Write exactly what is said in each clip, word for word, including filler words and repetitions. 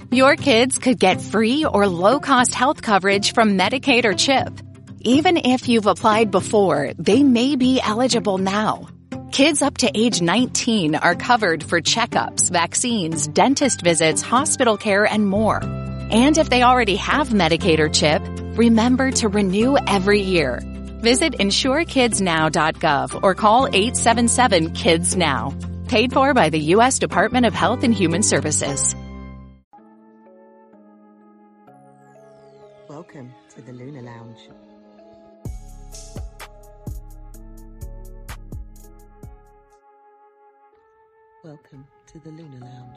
Your kids could get free or low-cost health coverage from Medicaid or CHIP. Even if you've applied before, they may be eligible now. Kids up to age nineteen are covered for checkups, vaccines, dentist visits, hospital care, and more. And if they already have Medicaid or CHIP, remember to renew every year. Visit insure kids now dot gov or call eight seven seven kids now. Paid for by the U S Department of Health and Human Services. Welcome to the Lunar Lounge. Welcome to the Lunar Lounge.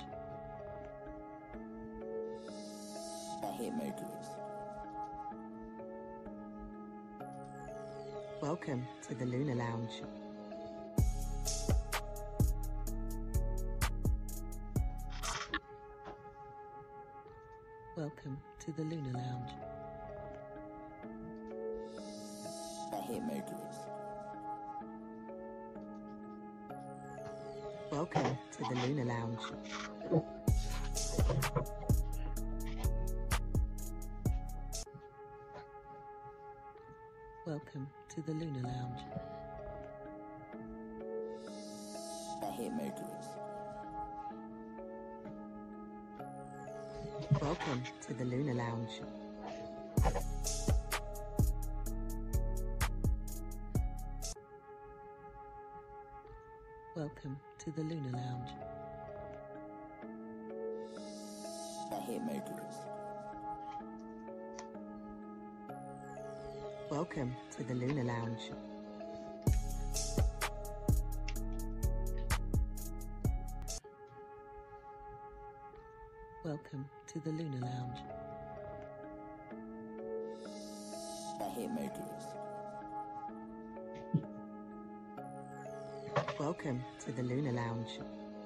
The Hitmakers. Welcome to the Lunar Lounge. Welcome to the Lunar Lounge. The Hitmakers. Welcome to the Lunar Lounge. Welcome to the Lunar Lounge. The Hitmakers. Welcome to the Lunar Lounge. Welcome to the Lunar Lounge. The Hitmakers. Welcome to the Lunar Lounge. Welcome to the Lunar Lounge. The Hitmakers. Welcome to the Lunar Lounge.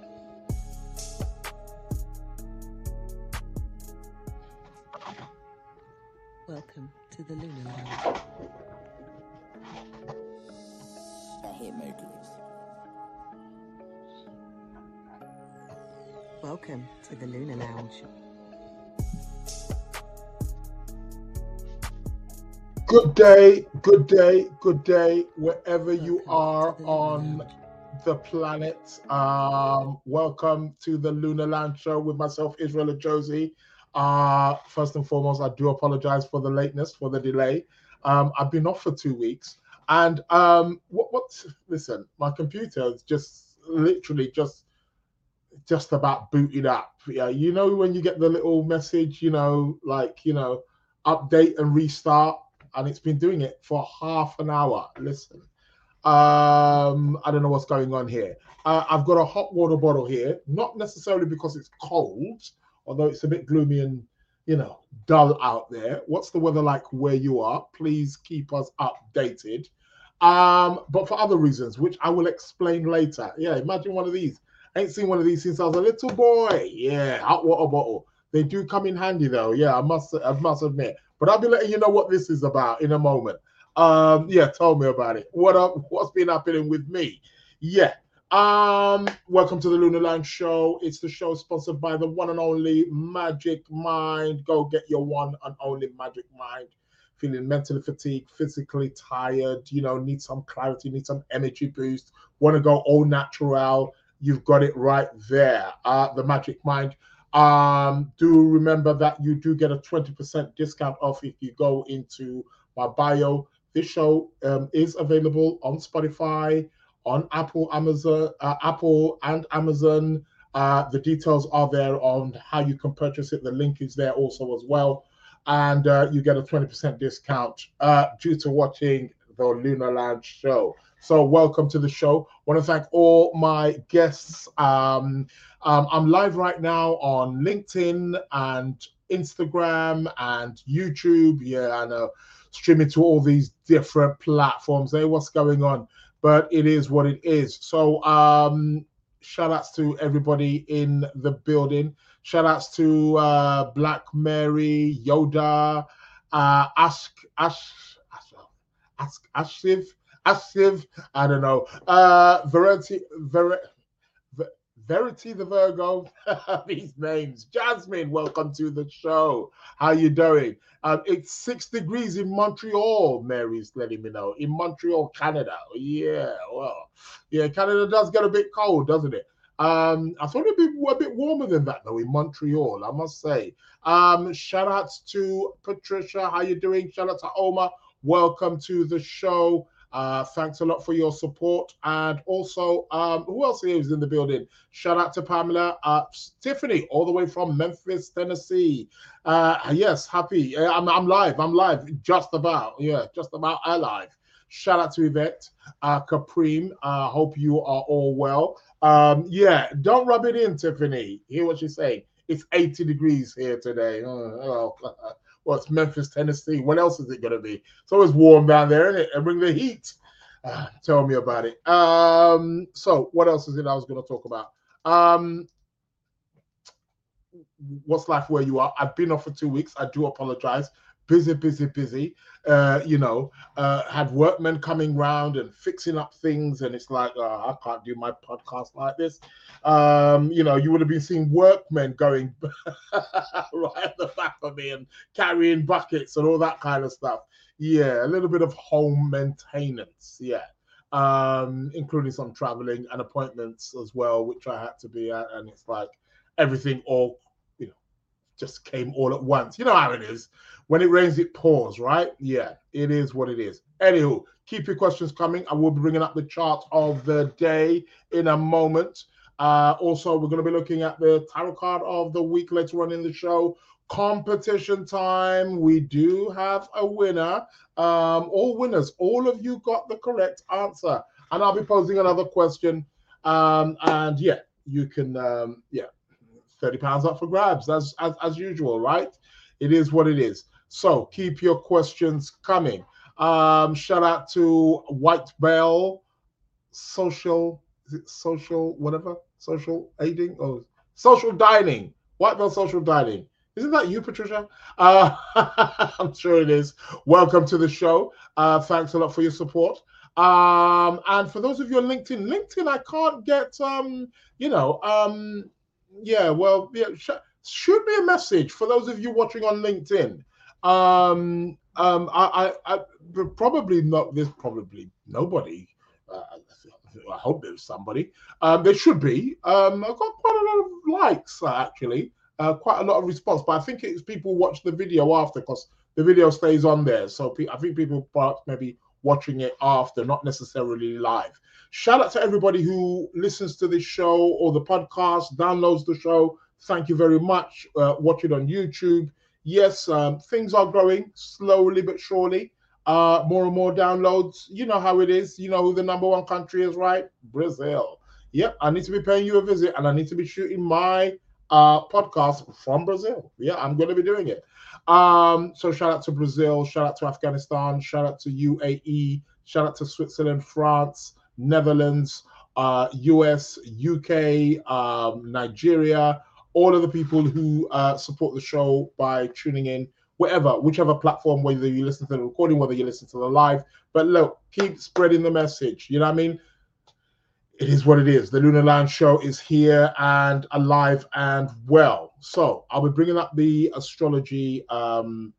Welcome to the Lunar Lounge. The Hitmakers. Welcome to the Lunar Lounge. Good day, good day, good day, wherever you Welcome are to the Lunar on Lounge. the planet. Um, welcome to the Lunar Lounge show with myself, Israel Josie. Uh, first and foremost, I do apologize for the lateness, for the delay. Um, I've been off for two weeks, and um, what? What? Listen, my computer is just literally just just about booted up. Yeah, you know when you get the little message, you know, like you know, update and restart, and it's been doing it for half an hour. Listen. Um, I don't know what's going on here. Uh, I've got a hot water bottle here, not necessarily because it's cold, although it's a bit gloomy and, you know, dull out there. What's the weather like where you are? Please keep us updated. Um, but for other reasons, which I will explain later. Yeah, imagine one of these. I ain't seen one of these since I was a little boy. Yeah, hot water bottle. They do come in handy though. Yeah, I must, I must admit. But I'll be letting you know what this is about in a moment. Um, yeah, tell me about it. What up? What's been happening with me? Yeah. Um, welcome to the Lunar Lounge show. It's the show sponsored by the one and only Magic Mind. Go get your one and only Magic Mind. Feeling mentally fatigued, physically tired, you know, need some clarity, need some energy boost, want to go all natural. You've got it right there. Uh, the Magic Mind. Um, do remember that you do get a twenty percent discount off if you go into my bio. This show um, is available on Spotify, on Apple, Amazon, uh, Apple and Amazon. Uh, the details are there on how you can purchase it. The link is there also as well, and uh, you get a twenty percent discount uh, due to watching the Lunar Lounge show. So welcome to the show. I want to thank all my guests. Um, um, I'm live right now on LinkedIn and Instagram and YouTube. Yeah, I know. Streaming to all these different platforms. Hey, what's going on? But it is what it is. So um, shout outs to everybody in the building. Shout outs to uh, Black Mary, Yoda, uh, Ask, Ash, Ask, Ashiv, Ashiv, I don't know. Uh, Verity, Ver, Verity the Virgo. These names. Jasmine, welcome to the show. How you doing? Um, it's six degrees in Montreal. Mary's letting me know. In Montreal, Canada. Yeah, well, yeah, Canada does get a bit cold, doesn't it? Um, I thought it'd be a bit warmer than that though in Montreal, I must say. Um, shout outs to Patricia. How you doing? Shout out to Omar. Welcome to the show. Uh, thanks a lot for your support. And also, um, who else here is in the building? Shout out to Pamela. Uh, Tiffany, all the way from Memphis, Tennessee. Uh, yes, happy. Uh, I'm, I'm live. I'm live. Just about. Yeah, just about alive. Shout out to Yvette. Uh, Caprine. Uh, hope you are all well. Um, yeah, don't rub it in, Tiffany. Hear what she's saying. It's eighty degrees here today. Oh, oh. Well, it's Memphis, Tennessee. What else is it going to be? It's always warm down there, isn't it? And bring the heat. Uh, tell me about it. Um, so what else is it I was going to talk about? Um, what's life where you are? I've been off for two weeks. I do apologize. Busy, busy, busy. Uh, you know, uh, had workmen coming round and fixing up things, and it's like, oh, I can't do my podcast like this. Um, you know, you would have been seeing workmen going right at the back of me and carrying buckets and all that kind of stuff. Yeah, a little bit of home maintenance. Yeah, um, including some traveling and appointments as well, which I had to be at, and it's like everything all, you know, just came all at once. You know how it is. When it rains, it pours, right? Yeah, it is what it is. Anywho, keep your questions coming. I will be bringing up the chart of the day in a moment. Uh, also, we're going to be looking at the tarot card of the week later on in the show. Competition time. We do have a winner. Um, all winners. All of you got the correct answer. And I'll be posing another question. Um, and yeah, you can, um, yeah, thirty pounds up for grabs as, as, as usual, right? It is what it is. So keep your questions coming. Um, shout out to White Bell Social, is it social, whatever, social aiding or social dining. White Bell Social Dining. Isn't that you, Patricia? Uh, I'm sure it is. Welcome to the show. Uh, thanks a lot for your support. Um, and for those of you on LinkedIn, LinkedIn, I can't get, um, you know, um, yeah, well, yeah, sh shoot me a message for those of you watching on LinkedIn. Um, um, I, I, I probably not. There's probably nobody. Uh, I hope there's somebody. Um, there should be. Um, I've got quite a lot of likes uh, actually, uh, quite a lot of response. But I think it's people watch the video after because the video stays on there. So I think people maybe watching it after, not necessarily live. Shout out to everybody who listens to this show or the podcast, downloads the show. Thank you very much. Uh, watch it on YouTube. Yes, um, things are growing slowly but surely. Uh, more and more downloads. You know how it is. You know who the number one country is, right? Brazil. Yep, I need to be paying you a visit, and I need to be shooting my uh, podcast from Brazil. Yeah, I'm going to be doing it. Um, so shout out to Brazil. Shout out to Afghanistan. Shout out to U A E. Shout out to Switzerland, France, Netherlands, uh, U S, U K, um, Nigeria. All of the people who uh, support the show by tuning in, whatever, whichever platform, whether you listen to the recording, whether you listen to the live. But look, keep spreading the message. You know what I mean? It is what it is. The Lunar Lounge show is here and alive and well. So I'll be bringing up the astrology, um,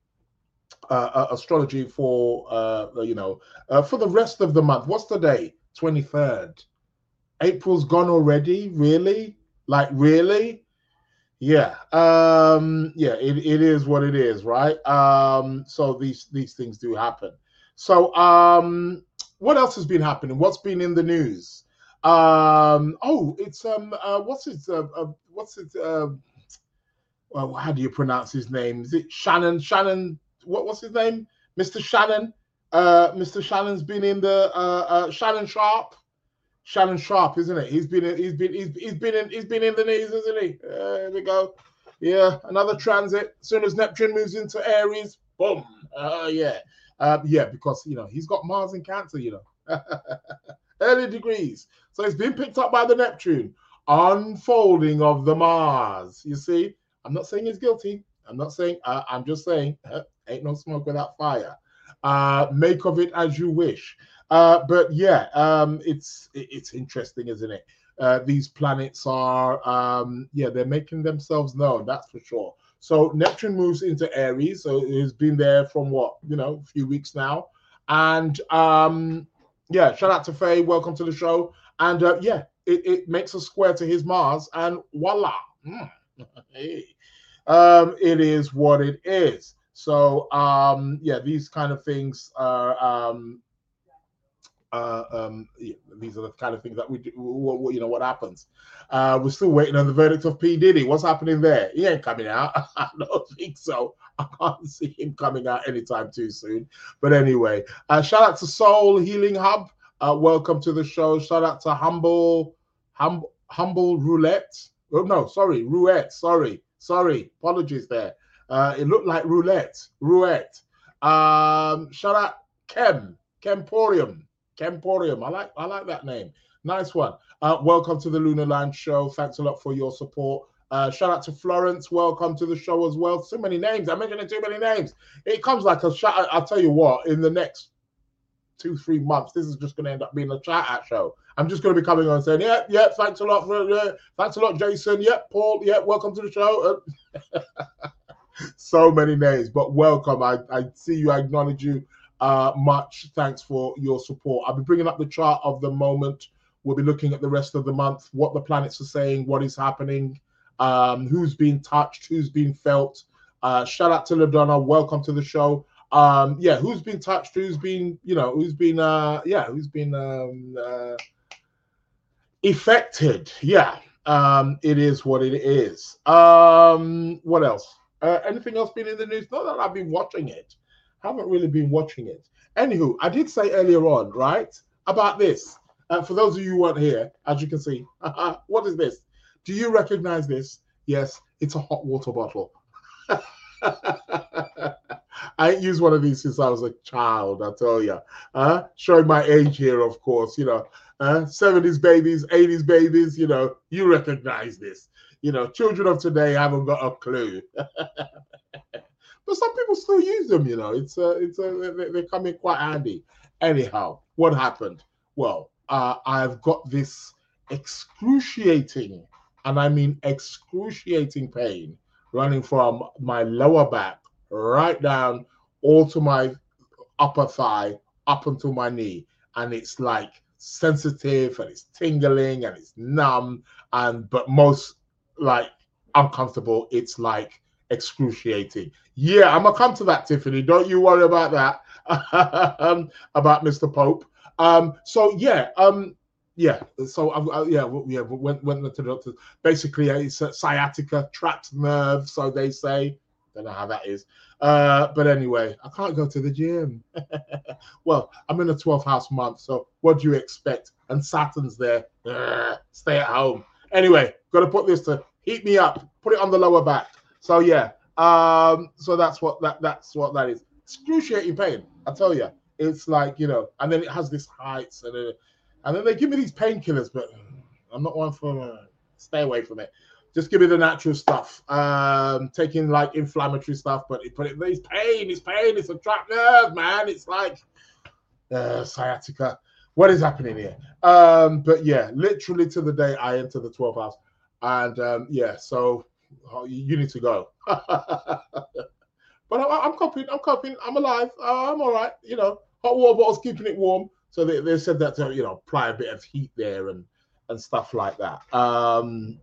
uh, uh, astrology for uh, you know uh, for the rest of the month. What's the day? twenty-third. April's gone already. Really? Like really? Yeah, um, yeah, it, it is what it is, right? Um, so these these things do happen. So um, what else has been happening? What's been in the news? Um, oh, it's um, uh, what's it? Uh, uh, what's it? Uh, well, how do you pronounce his name? Is it Shannon? Shannon? What what's his name? Mister Shannon. Uh, Mister Shannon's been in the uh, uh, Shannon Sharp. Shannon Sharp, isn't it? He's been in, he's been he's, he's been in he's been in the news, isn't he? Uh, there we go. Yeah, another transit. As soon as Neptune moves into Aries, boom. Uh, yeah, uh, yeah, because you know he's got Mars in Cancer, you know, early degrees. So it's been picked up by the Neptune. Unfolding of the Mars. You see, I'm not saying he's guilty. I'm not saying. Uh, I'm just saying, uh, ain't no smoke without fire. Uh, make of it as you wish. Uh, but yeah, um, it's it's interesting, isn't it? uh, these planets are, um, yeah, they're making themselves known. That's for sure. So Neptune moves into Aries. So it's been there from what, you know, a few weeks now. And um, yeah, shout out to Faye. Welcome to the show. And uh, yeah, it, it makes a square to his Mars, and voila. Mm. Hey. Um, it is what it is. So um, yeah, these kind of things are, um, uh, um, yeah, these are the kind of things that we do. What, what, you know, what happens? Uh, we're still waiting on the verdict of P. Diddy. What's happening there? He ain't coming out. I don't think so. I can't see him coming out anytime too soon. But anyway, uh, shout out to Soul Healing Hub. Uh, welcome to the show. Shout out to Humble, hum, Humble Roulette. Oh no, sorry, Roulette. Sorry, sorry. Apologies there. Uh, it looked like roulette. Roulette. Um, shout out Kem, Kemporium. Kemporium. I like I like that name. Nice one. Uh, welcome to the Lunar Lounge show. Thanks a lot for your support. Uh, shout out to Florence. Welcome to the show as well. So many names. I'm mentioning too many names. It comes like a shout. I'll tell you what. In the next two, three months, this is just going to end up being a chat out show. I'm just going to be coming on and saying, yeah, yeah, thanks a lot for, uh, thanks a lot, Jason. Yeah, Paul. Yeah, welcome to the show. Uh, so many names, but welcome. I, I see you. I acknowledge you. Uh, much thanks for your support. I'll be bringing up the chart of the moment. We'll be looking at the rest of the month, what the planets are saying, what is happening, um, who's been touched, who's been felt. Uh, shout out to LaDonna. Welcome to the show. Um, yeah, who's been touched, who's been, you know, who's been, uh, yeah, who's been um, uh, affected. Yeah, um, it is what it is. Um, what else? Uh, anything else been in the news? Not that I've been watching it. Haven't really been watching it. Anywho, I did say earlier on, right, about this. Uh, for those of you who weren't here, as you can see, what is this? Do you recognize this? Yes, it's a hot water bottle. I ain't used one of these since I was a child, I tell you. Uh, showing my age here, of course, you know, uh, seventies babies, eighties babies, you know, you recognize this. You know, children of today haven't got a clue. But some people still use them, you know. It's uh, it's uh, they, they come in quite handy. Anyhow, what happened? Well, uh, I've got this excruciating, and I mean excruciating pain running from my lower back right down all to my upper thigh, up until my knee, and it's like sensitive and it's tingling and it's numb, and but most like uncomfortable. It's like excruciating. Yeah, I'm gonna come to that, Tiffany. Don't you worry about that. um, about Mister Pope. Um, so yeah, um, yeah. So uh, yeah, yeah. Went went to the doctor. Basically, it's a sciatica, trapped nerve. So they say. Don't know how that is. Uh, but anyway, I can't go to the gym. Well, I'm in a twelfth house month, so what do you expect? And Saturn's there. Ugh, stay at home. Anyway, got to put this to heat me up. Put it on the lower back. So yeah. Um, so that's what that that's what that is. Excruciating pain, I tell you. It's like, you know, and then it has this heights, and then, and then they give me these painkillers, but I'm not one for uh, stay away from it. Just give me the natural stuff. Um, taking like inflammatory stuff, but it, but it, it's pain, it's pain, it's a trapped nerve, man. It's like uh, sciatica. What is happening here? Um, but yeah, literally to the day I enter the twelfth house, and um, yeah, so. Oh, you need to go. But I, I'm coping. I'm coping. I'm alive. Uh, I'm all right. You know, hot water bottles keeping it warm. So they, they said that to, you know, apply a bit of heat there and and stuff like that. Um,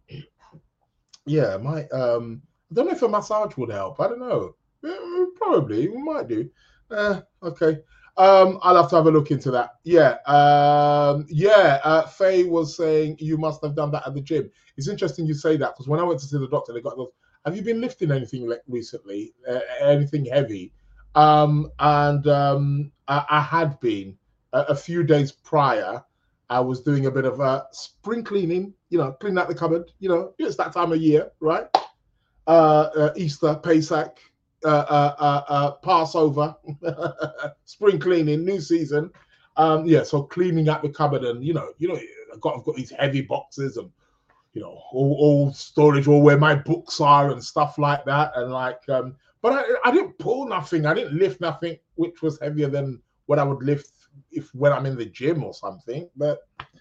yeah, my um, I don't know if a massage would help. I don't know. Yeah, probably, we might do. Uh, okay. Um, I'll have to have a look into that. Yeah. Um, yeah. Uh, Faye was saying you must have done that at the gym. It's interesting you say that, because when I went to see the doctor, they got those. Have you been lifting anything like recently? Uh, anything heavy? Um, and um, I, I had been a, a few days prior. I was doing a bit of uh, spring cleaning. You know, cleaning out the cupboard. You know, it's that time of year, right? Uh, uh, Easter, Pesach. Uh, uh, uh, uh, Passover, spring cleaning, new season. Um, yeah, so cleaning out the cupboard, and you know, you know, I've got, I've got these heavy boxes, and you know, all, all storage, all where my books are and stuff like that, and like, um, but I, I didn't pull nothing, I didn't lift nothing which was heavier than what I would lift if when I'm in the gym or something. But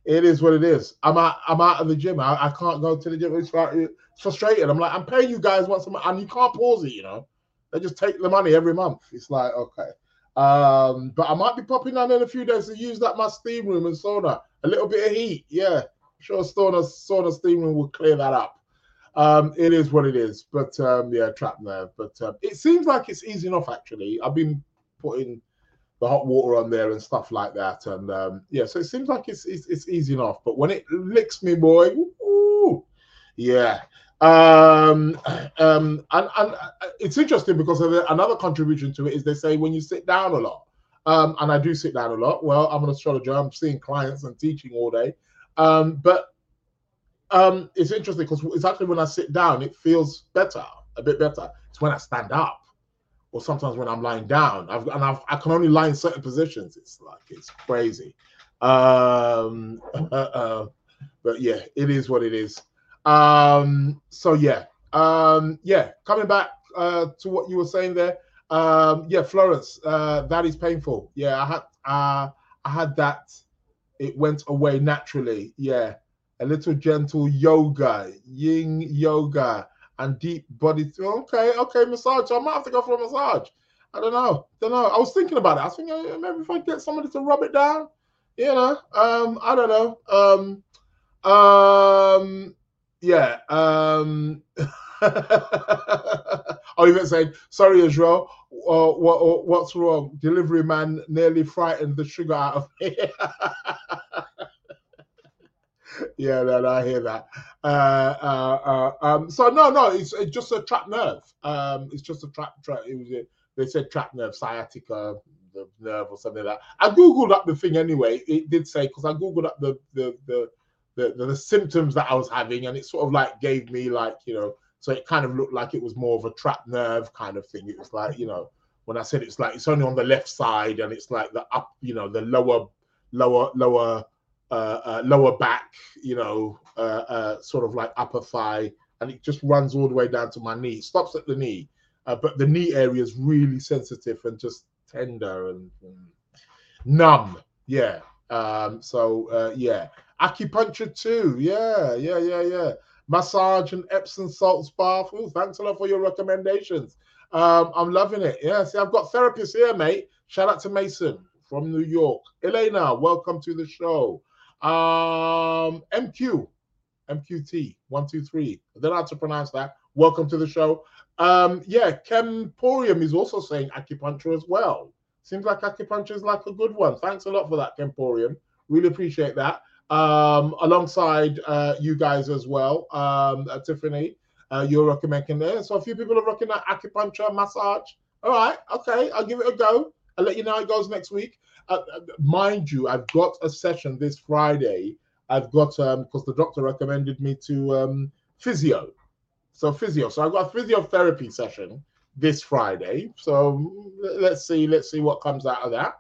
it is what it is. I'm out. I'm out of the gym. I, I can't go to the gym. It's, it's frustrating. I'm like, I'm paying you guys once a month, and you can't pause it. You know, they just take the money every month. It's like, okay. Um, but I might be popping down in a few days to use that my steam room and sauna. A little bit of heat, yeah. I'm sure sauna, sauna steam room will clear that up. Um, it is what it is. But um, yeah, trapped nerve. But um, it seems like it's easy enough actually. I've been putting the hot water on there and stuff like that, and um, yeah, so it seems like it's, it's it's easy enough. But when it licks me, boy, ooh, yeah. Um, um, and, and it's interesting because another contribution to it is they say when you sit down a lot, um, and I do sit down a lot. Well, I'm an astrologer. I'm seeing clients and teaching all day, um, but um, it's interesting because it's actually when I sit down, it feels better, a bit better. It's when I stand up, or sometimes when I'm lying down. I've, and I've, I can only lie in certain positions. It's like it's crazy, um, uh, uh, but yeah, it is what it is. Um, so yeah, um, yeah, coming back uh, to what you were saying there. Um, yeah, Florence, uh, that is painful. Yeah, I had, uh, I had that. It went away naturally. Yeah, a little gentle yoga, yin yoga, and deep body. Okay, okay, massage. So I might have to go for a massage. I don't know. Don't know. I was thinking about it. I was thinking maybe if I get somebody to rub it down, you know. Um, I don't know. Um, um. Yeah. Um, I'll even say, sorry, Israel. Uh, what, what's wrong? Delivery man nearly frightened the sugar out of me. Yeah, no, no, I hear that. Uh, uh, uh, um, so no, no, it's, it's just a trapped nerve. Um, it's just a trap. Tra it was a, they said trapped nerve, sciatica, the nerve or something like that. I googled up the thing anyway. It did say because I googled up the the the The, the, the symptoms that I was having, and it sort of like gave me like, you know, so it kind of looked like it was more of a trapped nerve kind of thing. It was like, you know, when I said it's like it's only on the left side and it's like the up, you know, the lower, lower, lower, uh, uh lower back, you know, uh, uh, sort of like upper thigh, and it just runs all the way down to my knee. It stops at the knee, uh, but the knee area is really sensitive and just tender and, and numb. Yeah. Um, so uh, yeah. Acupuncture too, yeah, yeah, yeah, yeah. Massage and Epsom salts bath. Ooh, thanks a lot for your recommendations. Um, I'm loving it. Yeah, see, I've got therapists here, mate. Shout out to Mason from New York. Elena, welcome to the show. Um, M Q, M Q T, one, two, three. I don't know how to pronounce that. Welcome to the show. Um, yeah, Kemporium is also saying acupuncture as well. Seems like acupuncture is like a good one. Thanks a lot for that, Kemporium. Really appreciate that. Um, alongside uh, you guys as well, um, uh, Tiffany, uh, you're recommending there. So a few people are looking at acupuncture, massage. All right, okay, I'll give it a go. I'll let you know how it goes next week. Uh, mind you, I've got a session this Friday. I've got, um, because the doctor recommended me to um, physio. So physio. So I've got a physiotherapy session this Friday. So let's see, let's see what comes out of that.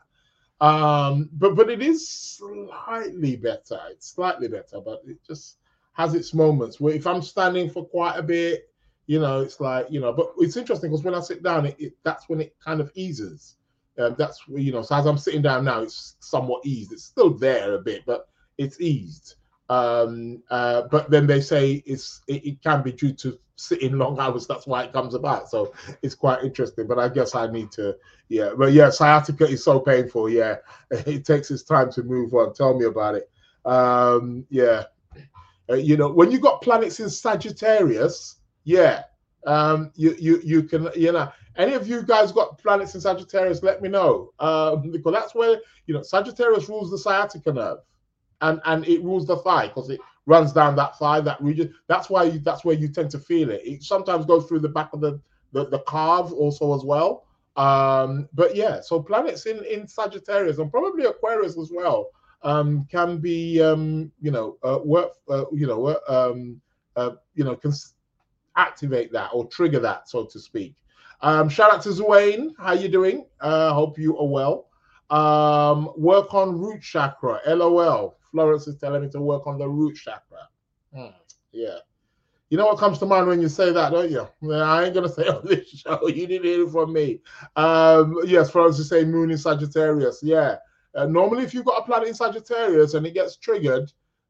Um, but but it is slightly better. It's slightly better, but it just has its moments where if I'm standing for quite a bit, you know, it's like, you know, but it's interesting because when I sit down, it, it that's when it kind of eases. Um, that's, you know, so as I'm sitting down now, it's somewhat eased. It's still there a bit, but it's eased. Um, uh, but then they say it's it, it can be due to sitting long hours. That's why it comes about. So it's quite interesting. But I guess I need to, yeah. But yeah, sciatica is so painful. Yeah, it takes its time to move on. Tell me about it. Um, yeah, uh, you know, when you got planets in Sagittarius, yeah, um, you you you can, you know, any of you guys got planets in Sagittarius? Let me know, um, because that's where, you know, Sagittarius rules the sciatica nerve. And, and it rules the thigh because it runs down that thigh, that region. That's why you, that's where you tend to feel it. It sometimes goes through the back of the, the, the calf also as well. Um, but yeah, so planets in, in Sagittarius and probably Aquarius as well um, can be, um, you know, uh, work, uh, you know, uh, um, uh, you know, can activate that or trigger that, so to speak. Um, shout out to Zuane. How you doing? Uh, hope you are well. Um, work on root chakra. L O L. Florence is telling me to work on the root chakra. Hmm. Yeah. You know what comes to mind when you say that, don't you? I ain't going to say on this show. You didn't hear it from me. Um, yes, Florence is saying moon in Sagittarius. Yeah. Uh, normally, if you've got a planet in Sagittarius and it gets triggered,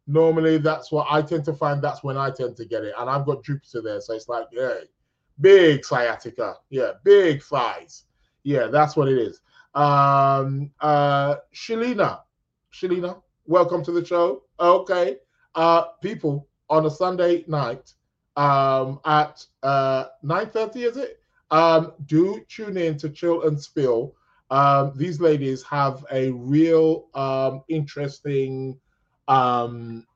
normally that's what I tend to find. That's when I tend to get it, and I've got Jupiter there, so it's like, yeah, big sciatica, yeah, big thighs, yeah, that's what it is. Um, uh, Shalina, Shalina, welcome to the show. Okay, uh, people on a Sunday night, um, at uh nine thirty, is it? Um, do tune in to Chill and Spill. Um, these ladies have a real um, interesting um,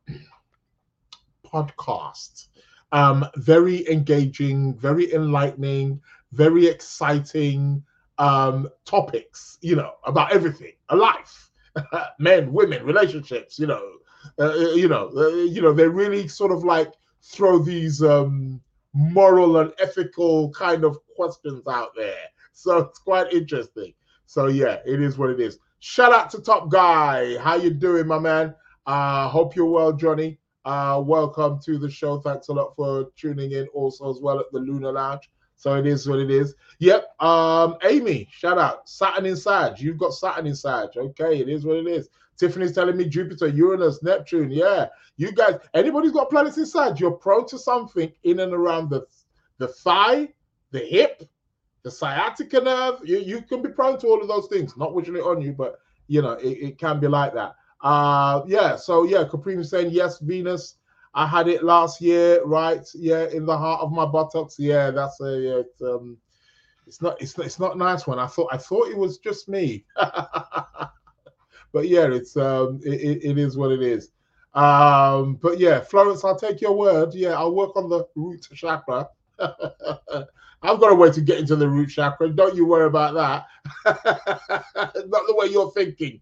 podcast. Um, very engaging, very enlightening, very exciting um, topics, you know, about everything, a life, men, women, relationships, you know, uh, you know, uh, you know, they really sort of like throw these um, moral and ethical kind of questions out there. So it's quite interesting. So yeah, it is what it is. Shout out to Top Guy. How you doing, my man? Uh, hope you're well, Johnny. Uh, welcome to the show. Thanks a lot for tuning in also as well at the Lunar Lounge. So it is what it is. Yep. Um, Amy, shout out. Saturn inside. You've got Saturn inside. Okay, it is what it is. Tiffany's telling me Jupiter, Uranus, Neptune. Yeah. You guys, anybody's got planets inside, you're prone to something in and around the, the thigh, the hip, the sciatica nerve. You, you can be prone to all of those things. Not wishing it on you, but you know, it, it can be like that. Uh, yeah, so yeah, Caprine saying yes, Venus. I had it last year, right? Yeah, in the heart of my buttocks. Yeah, that's a yeah, it's, um it's not it's not it's not a nice one. I thought I thought it was just me. But yeah, it's um it, it, it is what it is. Um, but yeah, Florence, I'll take your word. Yeah, I'll work on the root chakra. I've got a way to get into the root chakra. Don't you worry about that. Not the way you're thinking.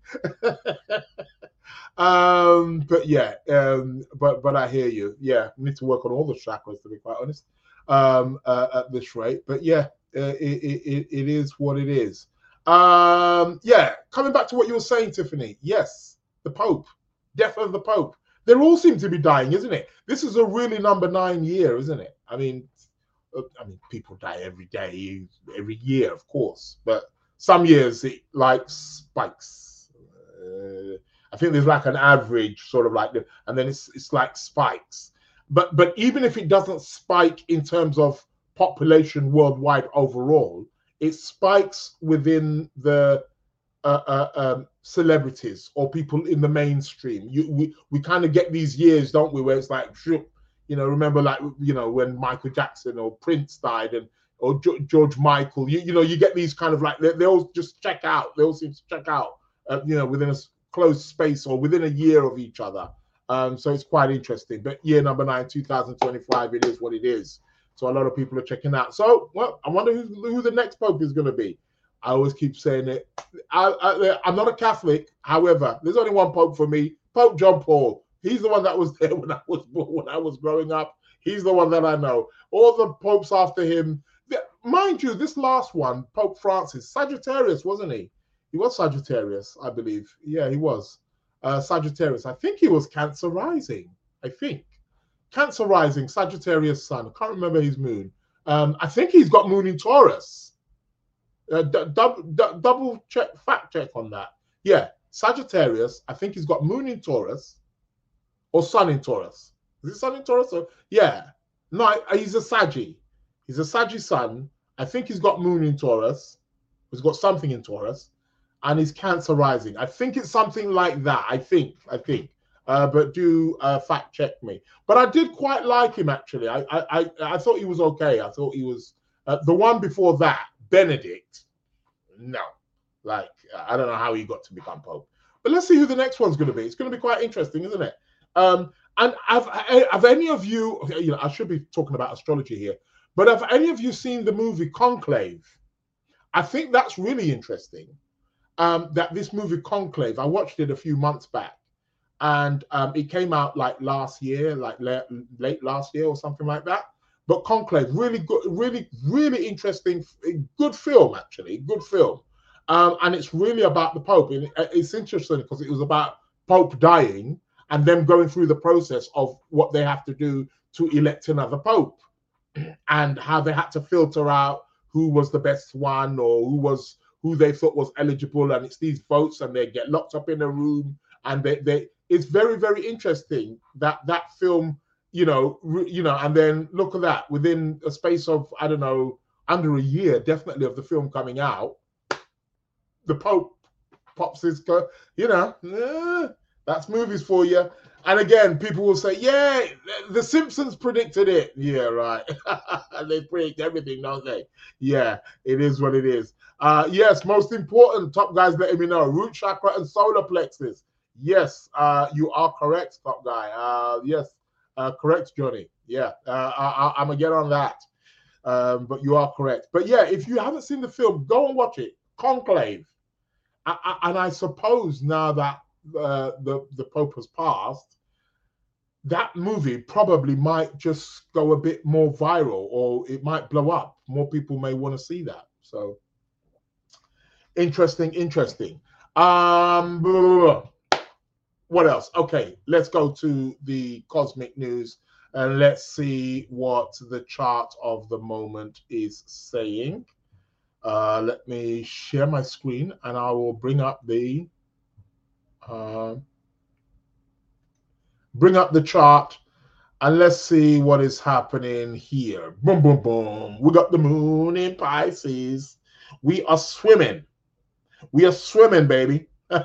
um, but yeah, um, but but I hear you. Yeah, we need to work on all the chakras, to be quite honest, um, uh, at this rate. But yeah, uh, it, it, it is what it is. Um, yeah, coming back to what you were saying, Tiffany. Yes, the Pope, death of the Pope. They all seem to be dying, isn't it? This is a really number nine year, isn't it? I mean, I mean, people die every day, every year, of course, but some years it like spikes. Uh, I think there's like an average sort of like, and then it's it's like spikes. But but even if it doesn't spike in terms of population worldwide overall, it spikes within the uh, uh, um, celebrities or people in the mainstream. You we we kind of get these years, don't we, where it's like, you know, remember like, you know, when Michael Jackson or Prince died, and or George Michael, you, you know, you get these kind of like, they, they all just check out. They all seem to check out, uh, you know, within a closed space or within a year of each other. Um, so it's quite interesting. But year number nine, two thousand twenty-five, it is what it is. So a lot of people are checking out. So, well, I wonder who, who the next Pope is going to be. I always keep saying it. I, I, I'm not a Catholic. However, there's only one Pope for me, Pope John Paul. He's the one that was there when I was when I was growing up. He's the one that I know. All the popes after him, mind you, this last one, Pope Francis, Sagittarius, wasn't he? He was Sagittarius, I believe. Yeah, he was uh, Sagittarius. I think he was Cancer rising. I think Cancer rising, Sagittarius sun. I can't remember his moon. Um, I think he's got moon in Taurus. Uh, double double check, fact check on that. Yeah, Sagittarius. I think he's got moon in Taurus. Or sun in Taurus. Is it sun in Taurus? Or, yeah. No, he's a Saggy. He's a Saggy sun. I think he's got moon in Taurus. He's got something in Taurus. And he's Cancer rising. I think it's something like that. I think. I think. Uh, but do uh, fact check me. But I did quite like him, actually. I I, I, I thought he was okay. I thought he was... Uh, the one before that, Benedict. No. Like, I don't know how he got to become Pope. But let's see who the next one's going to be. It's going to be quite interesting, isn't it? Um, and have, have any of you, you know, I should be talking about astrology here, but have any of you seen the movie Conclave? I think that's really interesting. Um, that this movie Conclave, I watched it a few months back, and um, it came out like last year, like late, late last year or something like that. But Conclave, really good, really, really interesting, good film, actually, good film. Um, and it's really about the Pope. And it's interesting because it was about Pope dying and them going through the process of what they have to do to elect another Pope and how they had to filter out who was the best one or who was who they thought was eligible. And it's these votes, and they get locked up in a room, and they they it's very, very interesting that that film, you know, re, you know, and then look at that, within a space of, I don't know, under a year, definitely, of the film coming out, the Pope pops his, you know, eh, that's movies for you. And again, people will say, yeah, The Simpsons predicted it. Yeah, right. They predict everything, don't they? Yeah, it is what it is. Uh, yes, most important, top guys letting me know, root chakra and solar plexus. Yes, uh, you are correct, top guy. Uh, yes, uh, correct, Johnny. Yeah, uh, I, I'm going to get on that. Um, but you are correct. But yeah, if you haven't seen the film, go and watch it. Conclave. I, I, and I suppose now that uh, the, the Pope has passed, that movie probably might just go a bit more viral, or it might blow up. More people may want to see that. So interesting, interesting. Um, blah, blah, blah. What else? Okay, let's go to the cosmic news and let's see what the chart of the moment is saying. Uh, let me share my screen and I will bring up the uh, bring up the chart. And let's see what is happening here. Boom, boom, boom. We got the moon in Pisces. We are swimming. We are swimming, baby. um,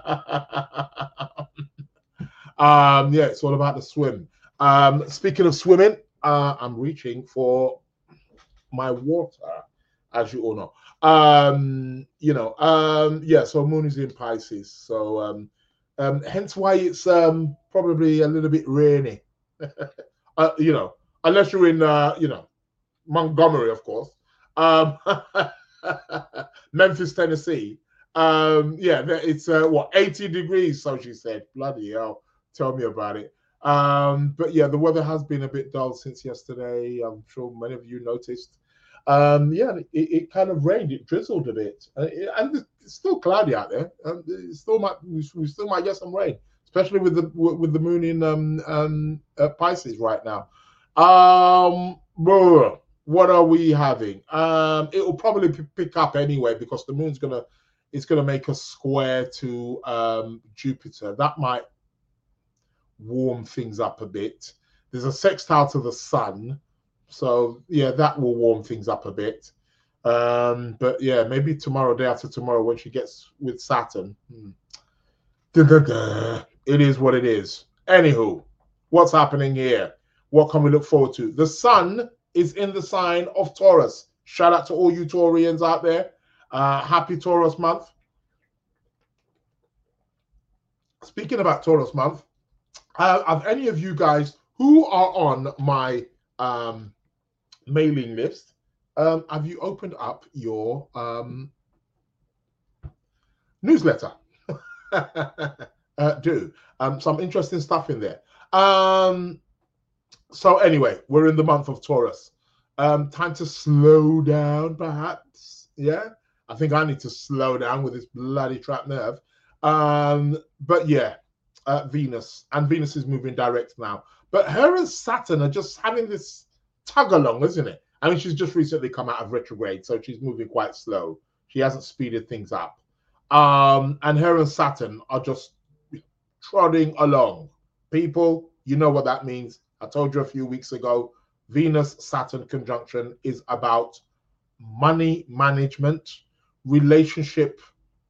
yeah, it's all about the swim. Um, speaking of swimming, uh, I'm reaching for my water, as you all know. Um, you know, um, yeah, so moon is in Pisces. So um, um, hence why it's um, probably a little bit rainy. uh, you know, unless you're in, uh, you know, Montgomery, of course, um, Memphis, Tennessee. Um, yeah, it's uh, what, eighty degrees, so she said. Bloody hell, tell me about it. Um, but yeah, the weather has been a bit dull since yesterday. I'm sure many of you noticed. Um, yeah, it, it kind of rained, it drizzled a bit, and, it, and it's still cloudy out there. Um, it still might, we still might get some rain, especially with the with the moon in um, um, uh, Pisces right now. Um, what are we having? Um, it will probably pick up anyway because the moon's gonna it's gonna make a square to um, Jupiter. That might warm things up a bit. There's a sextile to the sun, so yeah, that will warm things up a bit. Um, but yeah, maybe tomorrow, day after tomorrow, when she gets with Saturn. Hmm. Da, da, da. It is what it is. Anywho, what's happening here? What can we look forward to? The sun is in the sign of Taurus. Shout out to all you Taurians out there. Uh, happy Taurus month. Speaking about Taurus month, uh, have any of you guys who are on my um, mailing list, um, have you opened up your um, newsletter? uh, do um, some interesting stuff in there. Um, so anyway, we're in the month of Taurus. Um, time to slow down, perhaps. Yeah, I think I need to slow down with this bloody trapped nerve. Um, but yeah, uh, Venus, and Venus is moving direct now. But her and Saturn are just having this tug along, isn't it? I mean, she's just recently come out of retrograde, so she's moving quite slow. She hasn't speeded things up. Um, and her and Saturn are just trotting along. People, you know what that means. I told you a few weeks ago, Venus-Saturn conjunction is about money management, relationship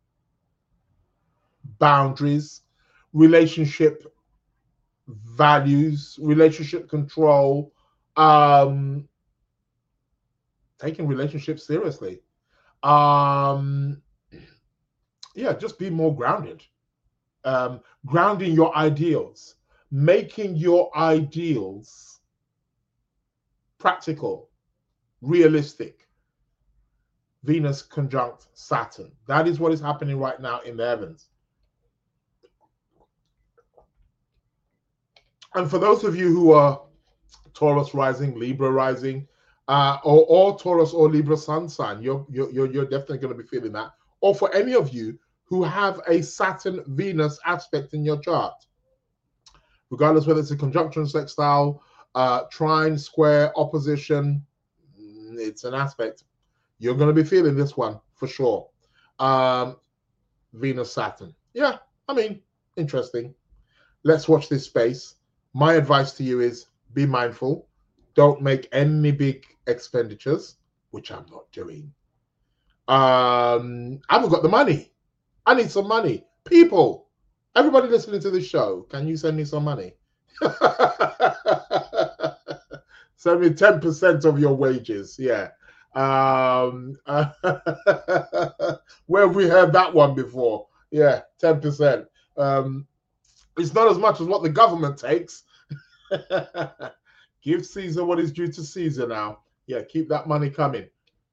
boundaries, relationship values, relationship control, um, taking relationships seriously. Um, yeah, just be more grounded. Um, grounding your ideals, making your ideals practical, realistic. Venus conjunct Saturn. That is what is happening right now in the heavens. And for those of you who are Taurus rising, Libra rising, uh, or, or Taurus or Libra sun sign, you're, you're, you're definitely going to be feeling that. Or for any of you who have a Saturn-Venus aspect in your chart, regardless whether it's a conjunction, sextile, uh, trine, square, opposition, it's an aspect. You're going to be feeling this one for sure. Um, Venus, Saturn. Yeah, I mean, interesting. let's watch this space. My advice to you is be mindful. Don't make any big expenditures, which I'm not doing. Um, I haven't got the money. I need some money. People, everybody listening to this show, can you send me some money? Send me ten percent of your wages. Yeah. Um, where have we heard that one before? Yeah, ten percent. Um, it's not as much as what the government takes. Give Caesar what is due to Caesar now. Yeah, keep that money coming.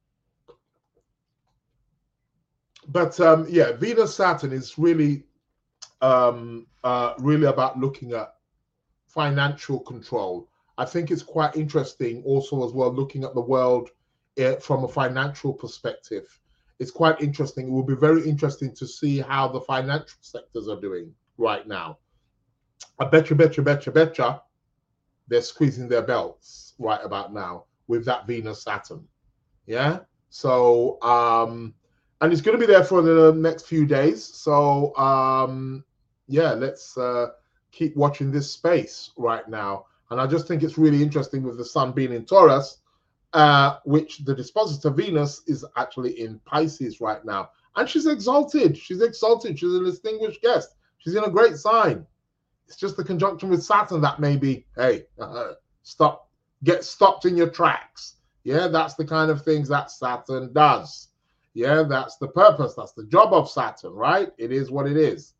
But um, yeah, Venus Saturn is really, um, uh, really about looking at financial control. I think it's quite interesting also as well, looking at the world uh, from a financial perspective. It's quite interesting. It will be very interesting to see how the financial sectors are doing right now. I bet you, bet you, bet you, bet you, they're squeezing their belts right about now with that Venus Saturn. Yeah. So, um, and it's going to be there for the next few days. So, um, yeah, let's uh, keep watching this space right now. And I just think it's really interesting with the sun being in Taurus, uh, which the dispositor Venus is actually in Pisces right now. And she's exalted. She's exalted. She's a distinguished guest. She's in a great sign. It's just the conjunction with Saturn that maybe, hey, uh, stop, get stopped in your tracks. Yeah, that's the kind of things that Saturn does. Yeah, that's the purpose. That's the job of Saturn, right? It is what it is.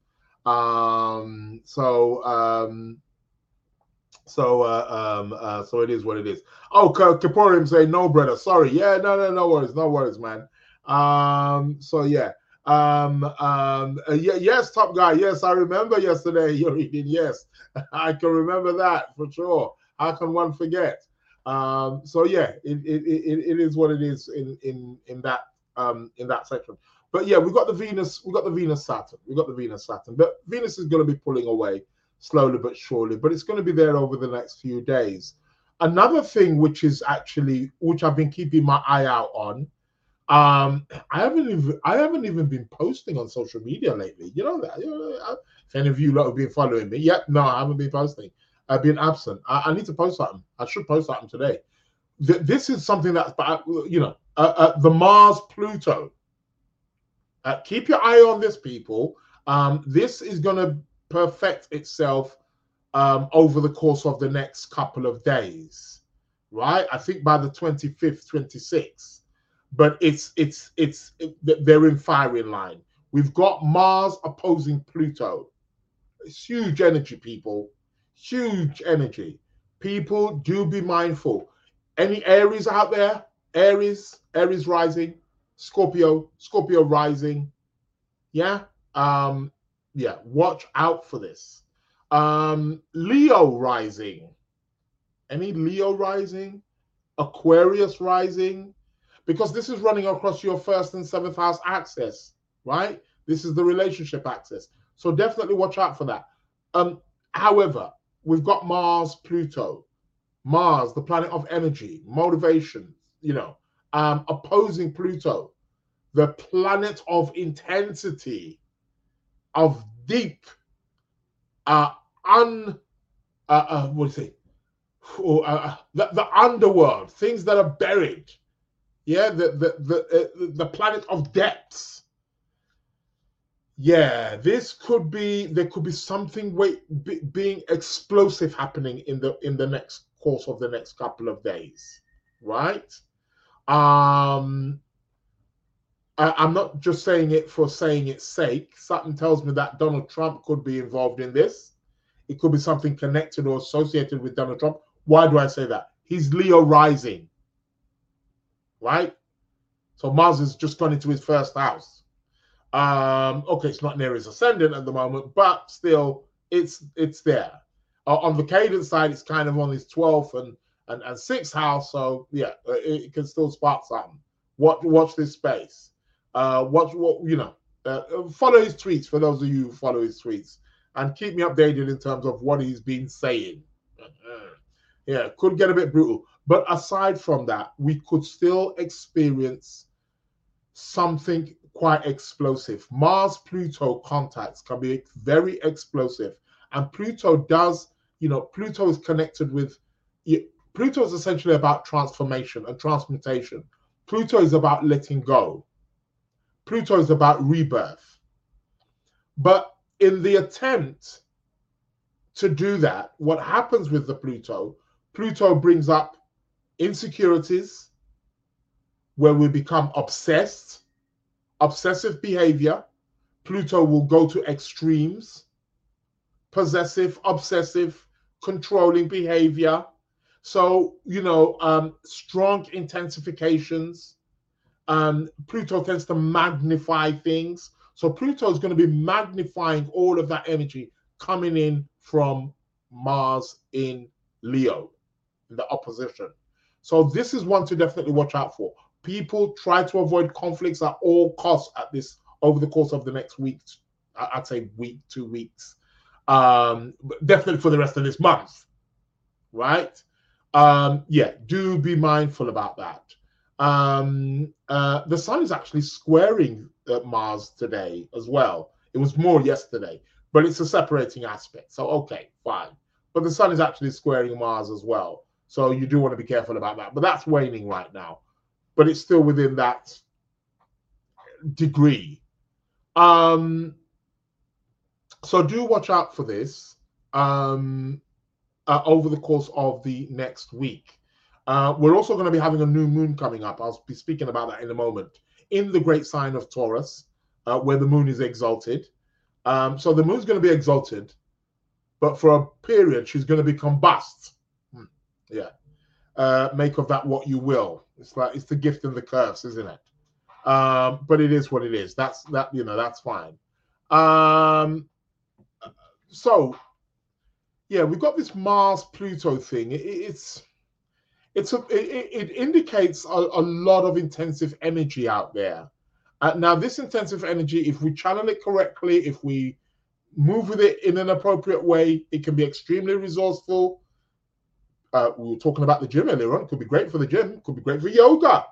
Um, so, um, so, uh, um, uh, so it is what it is. Oh, Kaporim say no, brother. Sorry. Yeah, no, no, no worries, no worries, man. Um, so yeah. Um, um, uh, yeah, yes, top guy. Yes, I remember yesterday you're reading. Yes, I can remember that for sure. How can one forget? Um, so yeah, it, it, it, it is what it is in, in, in that, um, in that section. But yeah, we've got the Venus, we've got the Venus Saturn, we've got the Venus Saturn, but Venus is going to be pulling away slowly but surely, but it's going to be there over the next few days. Another thing which is actually, which I've been keeping my eye out on, Um, I haven't even I haven't even been posting on social media lately. You know that. You know, if any of you lot have been following me, yep, no, I haven't been posting. I've been absent. I, I need to post something. I should post something today. Th this is something that's, you know, uh, uh, the Mars Pluto. Uh, keep your eye on this, people. Um, this is going to perfect itself um, over the course of the next couple of days, right? I think by the twenty-fifth, twenty-sixth. But it's it's it's it, they're in firing line. We've got Mars opposing Pluto. It's huge energy, people. Huge energy. People, do be mindful. Any Aries out there? Aries, Aries rising, Scorpio, Scorpio rising. Yeah. Um, yeah, watch out for this. Um, Leo rising. Any Leo rising? Aquarius rising? Because this is running across your first and seventh house axis, right? This is the relationship axis. So definitely watch out for that. Um, however, we've got Mars, Pluto. Mars, the planet of energy, motivation, you know, um, opposing Pluto, the planet of intensity, of deep, uh, un, uh, uh, what do you say? Oh, uh, the, the underworld, things that are buried. Yeah, the the the uh, the planet of depths. Yeah, this could be there could be something wait, be, being explosive happening in the in the next course of the next couple of days, right? Um, I, I'm not just saying it for saying its sake. Something tells me that Donald Trump could be involved in this. It could be something connected or associated with Donald Trump. Why do I say that? He's Leo rising. Right? So Mars has just gone into his first house. Um, okay, it's not near his ascendant at the moment, but still, it's it's there. Uh, on the cadence side, it's kind of on his twelfth and, and, and sixth house. So yeah, it, it can still spark something. Watch watch this space. Uh, watch what you know. Uh, follow his tweets for those of you who follow his tweets, and keep me updated in terms of what he's been saying. Yeah, could get a bit brutal. But aside from that, we could still experience something quite explosive. Mars-Pluto contacts can be very explosive. And Pluto does, you know, Pluto is connected with, Pluto is essentially about transformation and transmutation. Pluto is about letting go. Pluto is about rebirth. But in the attempt to do that, what happens with the Pluto, Pluto brings up insecurities, where we become obsessed, obsessive behavior. Pluto will go to extremes, possessive, obsessive, controlling behavior. So, you know, um, strong intensifications. Um, Pluto tends to magnify things. So Pluto is going to be magnifying all of that energy coming in from Mars in Leo, in the opposition. So this is one to definitely watch out for. People try to avoid conflicts at all costs at this over the course of the next week. I'd say week, two weeks. Um, but definitely for the rest of this month, right? Um, yeah, do be mindful about that. Um, uh, the sun is actually squaring uh, Mars today as well. It was more yesterday, but it's a separating aspect. So, okay, fine. But the sun is actually squaring Mars as well. So you do want to be careful about that. But that's waning right now. But it's still within that degree. Um, so do watch out for this um, uh, over the course of the next week. Uh, we're also going to be having a new moon coming up. I'll be speaking about that in a moment. In the great sign of Taurus, uh, where the moon is exalted. Um, so the moon's going to be exalted, but for a period, she's going to be combust. Hmm. Yeah. Uh, make of that what you will. It's like it's the gift and the curse, isn't it? Um, but it is what it is. That's that, you know, that's fine. Um, so yeah, we've got this Mars Pluto thing. It, it's it's a, it, it indicates a, a lot of intensive energy out there. Uh, now, this intensive energy, if we channel it correctly, if we move with it in an appropriate way, it can be extremely resourceful. Uh, we were talking about the gym earlier on. It could be great for the gym. It could be great for yoga.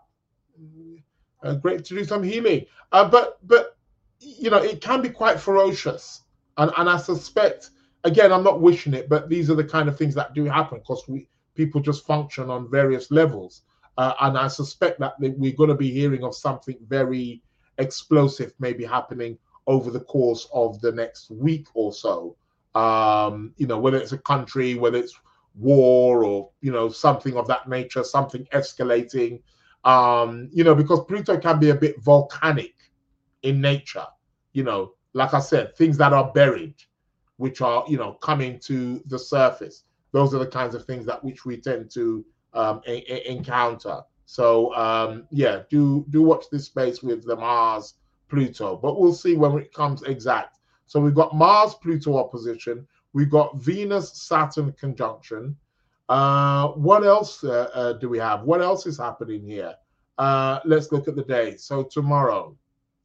Uh, great to do some healing. Uh, but, but you know, it can be quite ferocious. And, and I suspect, again, I'm not wishing it, but these are the kind of things that do happen because we people just function on various levels. Uh, and I suspect that we're going to be hearing of something very explosive maybe happening over the course of the next week or so. Um, you know, whether it's a country, whether it's war or, you know, something of that nature, something escalating, um, you know, because Pluto can be a bit volcanic in nature, you know, like I said, things that are buried, which are, you know, coming to the surface. Those are the kinds of things that which we tend to um, a, a encounter. So, um, yeah, do do watch this space with the Mars Pluto, but we'll see when it comes exact. So we've got Mars Pluto opposition. We've got Venus Saturn conjunction. Uh, what else uh, uh, do we have? What else is happening here? Uh, let's look at the day. So tomorrow,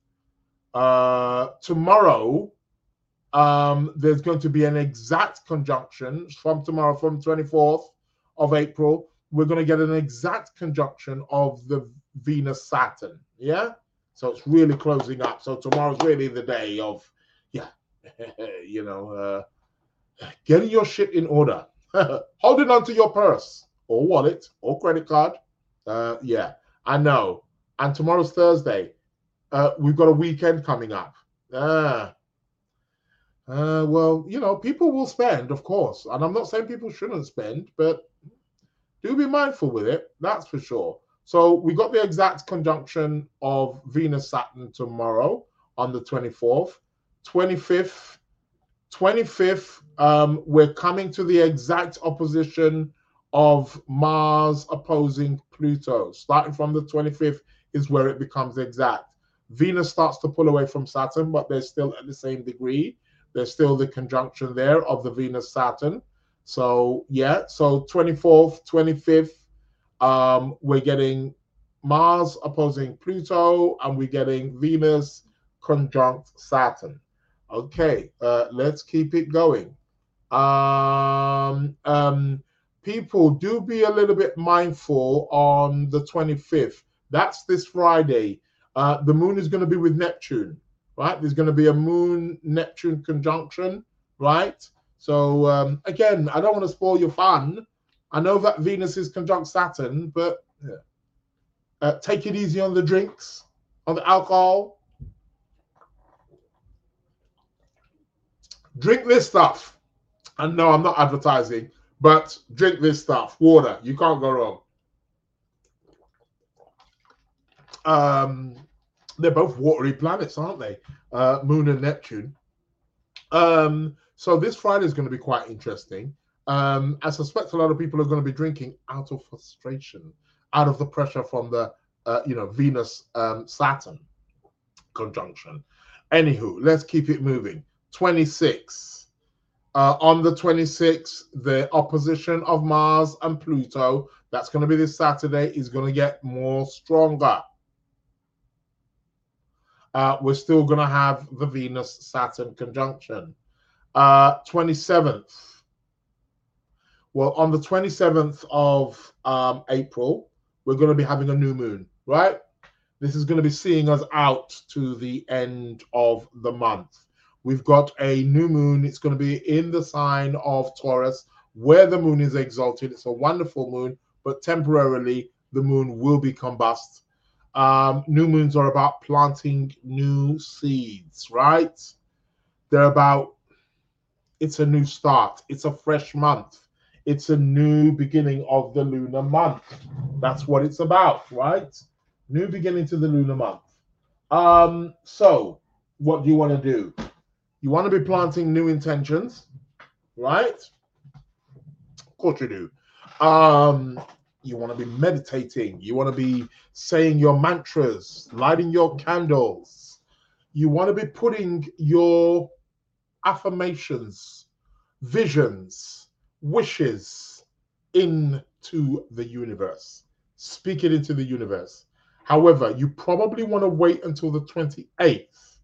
uh, tomorrow, um, there's going to be an exact conjunction from tomorrow, from twenty-fourth of April. We're going to get an exact conjunction of the Venus Saturn. Yeah. So it's really closing up. So tomorrow's really the day of, yeah, you know, uh, getting your shit in order, holding on to your purse or wallet or credit card. Uh, yeah, I know. And tomorrow's Thursday. Uh, we've got a weekend coming up. Uh, uh, well, you know, people will spend, of course. And I'm not saying people shouldn't spend, but do be mindful with it. That's for sure. So we got the exact conjunction of Venus Saturn tomorrow on the twenty-fourth. twenty-fifth, twenty-fifth, um, we're coming to the exact opposition of Mars opposing Pluto. Starting from the twenty-fifth is where it becomes exact. Venus starts to pull away from Saturn, but they're still at the same degree. There's still the conjunction there of the Venus-Saturn. So, yeah, so twenty-fourth, twenty-fifth, um, we're getting Mars opposing Pluto, and we're getting Venus conjunct Saturn. Okay, uh, let's keep it going. Um, um, people, do be a little bit mindful on the twenty-fifth. That's this Friday. Uh, the moon is going to be with Neptune, right? There's going to be a moon-Neptune conjunction, right? So um, again, I don't want to spoil your fun. I know that Venus is conjunct Saturn, but yeah. uh, take it easy on the drinks, on the alcohol. Drink this stuff. And no, I'm not advertising, but drink this stuff. Water. You can't go wrong. Um, they're both watery planets, aren't they? Uh, Moon and Neptune. Um, so this Friday is going to be quite interesting. Um, I suspect a lot of people are going to be drinking out of frustration, out of the pressure from the, uh, you know, Venus um, Saturn conjunction. Anywho, let's keep it moving. twenty-six. Uh, on the twenty-sixth, the opposition of Mars and Pluto, that's going to be this Saturday, is going to get more stronger. Uh, we're still going to have the Venus-Saturn conjunction. Uh, twenty-seventh. Well, on the twenty-seventh of um, April, we're going to be having a new moon, right? This is going to be seeing us out to the end of the month. We've got a new moon. It's going to be in the sign of Taurus, where the moon is exalted. It's a wonderful moon, but temporarily the moon will be combust. Um, new moons are about planting new seeds, right? They're about, it's a new start. It's a fresh month. It's a new beginning of the lunar month. That's what it's about, right? New beginning to the lunar month. Um, so what do you want to do? You want to be planting new intentions, right? Of course you do. Um, you want to be meditating. You want to be saying your mantras, lighting your candles. You want to be putting your affirmations, visions, wishes into the universe. Speak it into the universe. However, you probably want to wait until the twenty-eighth,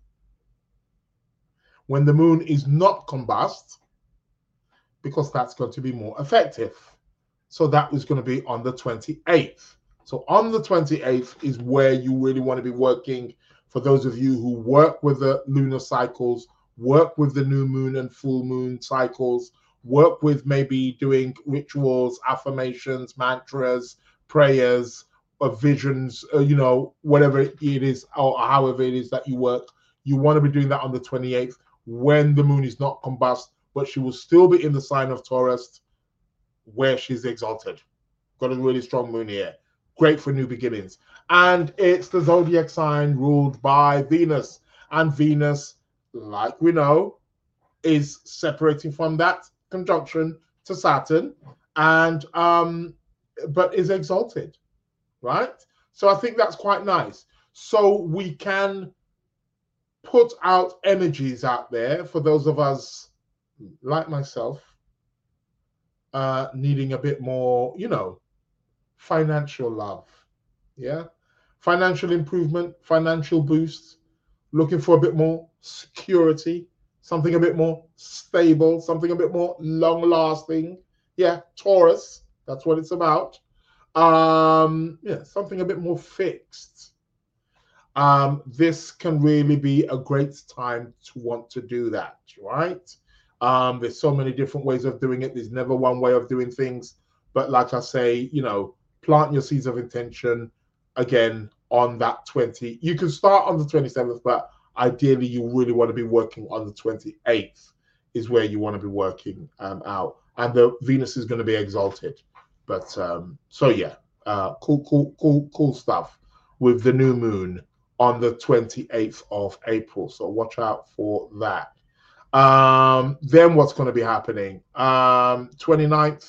when the moon is not combust, because that's going to be more effective. So that was going to be on the twenty-eighth. So on the twenty-eighth is where you really want to be working. For those of you who work with the lunar cycles, work with the new moon and full moon cycles, work with maybe doing rituals, affirmations, mantras, prayers, or visions, uh, you know, whatever it is, or however it is that you work. You want to be doing that on the twenty-eighth, when the moon is not combust, but she will still be in the sign of Taurus, where she's exalted. Got a really strong moon here. Great for new beginnings. And it's the zodiac sign ruled by Venus. And Venus, like we know, is separating from that conjunction to Saturn, and um, but is exalted, right? So I think that's quite nice. So we can put out energies out there for those of us like myself, uh, needing a bit more, you know, financial love, yeah, financial improvement, financial boost, looking for a bit more security, something a bit more stable, something a bit more long-lasting. Yeah, Taurus, that's what it's about. Um, yeah, something a bit more fixed. Um, this can really be a great time to want to do that, right? Um, there's so many different ways of doing it. There's never one way of doing things. But like I say, you know, plant your seeds of intention again on that twenty. You can start on the twenty-seventh, but ideally you really want to be working on the twenty-eighth is where you want to be working um, out. And the Venus is going to be exalted. But um, so yeah, uh, cool, cool, cool, cool stuff with the new moon on the twenty-eighth of April. So watch out for that. Um, then what's going to be happening? Um, twenty-ninth,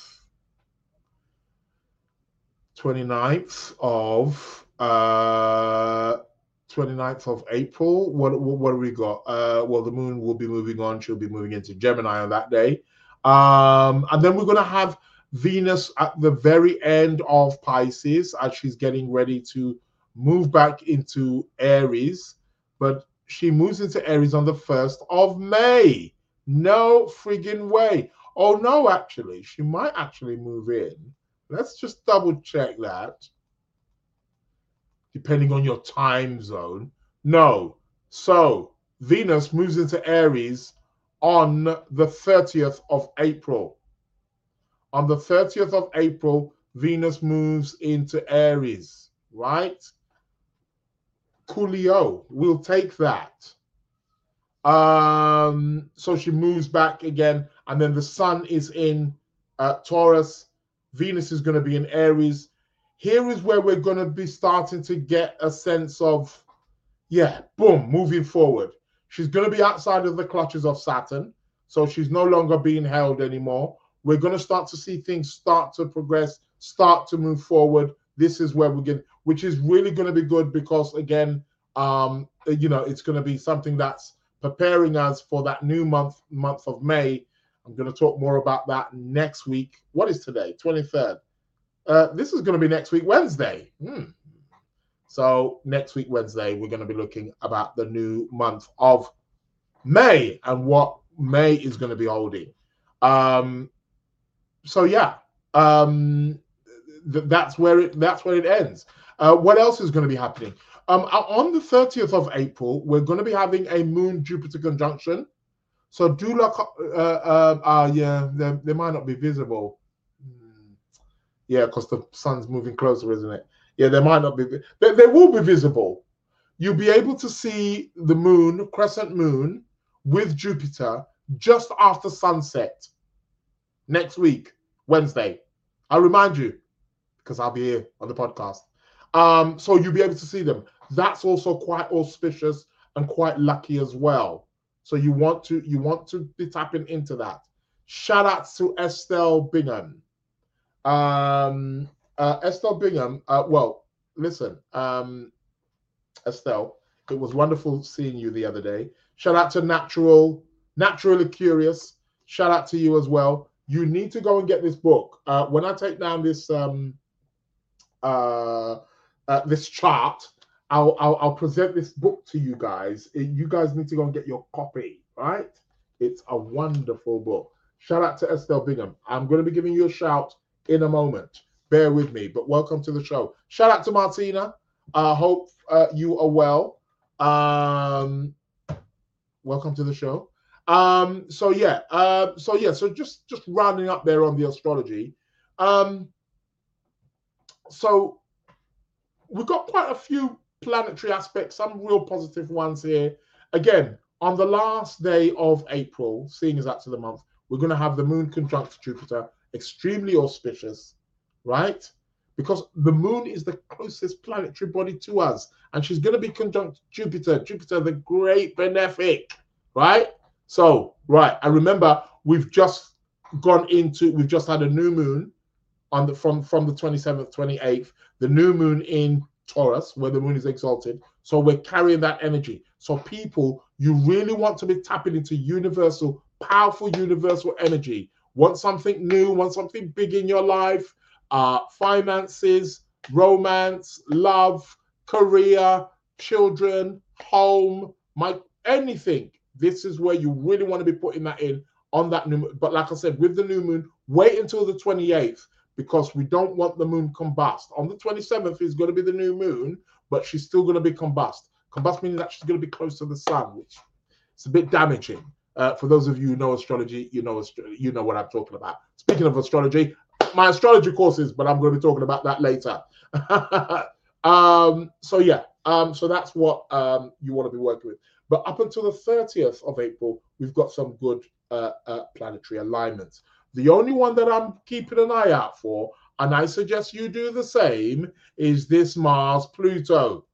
twenty-ninth of uh, twenty-ninth of April. What, what what do we got? Uh, well, the moon will be moving on. She'll be moving into Gemini on that day. Um, and then we're going to have Venus at the very end of Pisces as she's getting ready to move back into Aries. But she moves into Aries on the first of May. No friggin' way. Oh, no, actually. She might actually move in. Let's just double check that. Depending on your time zone. No. So, Venus moves into Aries on the thirtieth of April. On the thirtieth of April, Venus moves into Aries, right? Coolio, we'll take that. Um, so she moves back again, and then the sun is in uh, Taurus. Venus is going to be in Aries. Here is where we're going to be starting to get a sense of, yeah, boom, moving forward. She's going to be outside of the clutches of Saturn, so she's no longer being held anymore. We're going to start to see things start to progress, start to move forward. This is where we get, which is really going to be good because, again, um, you know, it's going to be something that's preparing us for that new month, month of May. I'm going to talk more about that next week. What is today? twenty-third. Uh, this is going to be next week, Wednesday. Hmm. So next week, Wednesday, we're going to be looking about the new month of May and what May is going to be holding. Um, so yeah, um, th that's where it that's where it ends. Uh, what else is going to be happening? Um, on the thirtieth of April, we're going to be having a Moon-Jupiter conjunction. So do look, uh, uh, uh, yeah, they, they might not be visible. Yeah, because the sun's moving closer, isn't it? Yeah, they might not be. They, they will be visible. You'll be able to see the moon, crescent moon, with Jupiter just after sunset next week, Wednesday. I'll remind you because I'll be here on the podcast. Um, so you'll be able to see them. That's also quite auspicious and quite lucky as well. So you want to you want to be tapping into that. Shout out to Estelle Bingham. Um, uh, Estelle Bingham. Uh, well, listen, um, Estelle, it was wonderful seeing you the other day. Shout out to Natural, Naturally Curious. Shout out to you as well. You need to go and get this book. Uh, when I take down this um, uh, uh, this chart, I'll, I'll I'll present this book to you guys. You guys need to go and get your copy, right? It's a wonderful book. Shout out to Estelle Bingham. I'm going to be giving you a shout in a moment. Bear with me, but welcome to the show. Shout out to Martina. I uh, hope uh, you are well. Um, welcome to the show. Um, so yeah, uh, so yeah, so just just rounding up there on the astrology. Um, so we've got quite a few planetary aspects, some real positive ones here. Again, on the last day of April, seeing as that's of the month, we're going to have the moon conjunct Jupiter, extremely auspicious, right? Because the moon is the closest planetary body to us, and she's going to be conjunct Jupiter, Jupiter, the great benefic, right? So, right, and remember, we've just gone into, we've just had a new moon on the from, from the twenty-seventh, twenty-eighth, the new moon in Taurus, where the moon is exalted. So we're carrying that energy. So people, you really want to be tapping into universal, powerful universal energy. Want something new, want something big in your life, uh, finances, romance, love, career, children, home, my anything. This is where you really want to be putting that in on that new moon. But like I said, with the new moon, wait until the twenty-eighth, because we don't want the moon combust. On the twenty-seventh is going to be the new moon, but she's still going to be combust. Combust meaning that she's going to be close to the sun, which is a bit damaging. Uh, for those of you who know astrology, you know you know what I'm talking about. Speaking of astrology, my astrology courses, but I'm going to be talking about that later. um, so yeah, um, so that's what um, you want to be working with. But up until the thirtieth of April, we've got some good uh, uh, planetary alignments. The only one that I'm keeping an eye out for, and I suggest you do the same, is this Mars-Pluto.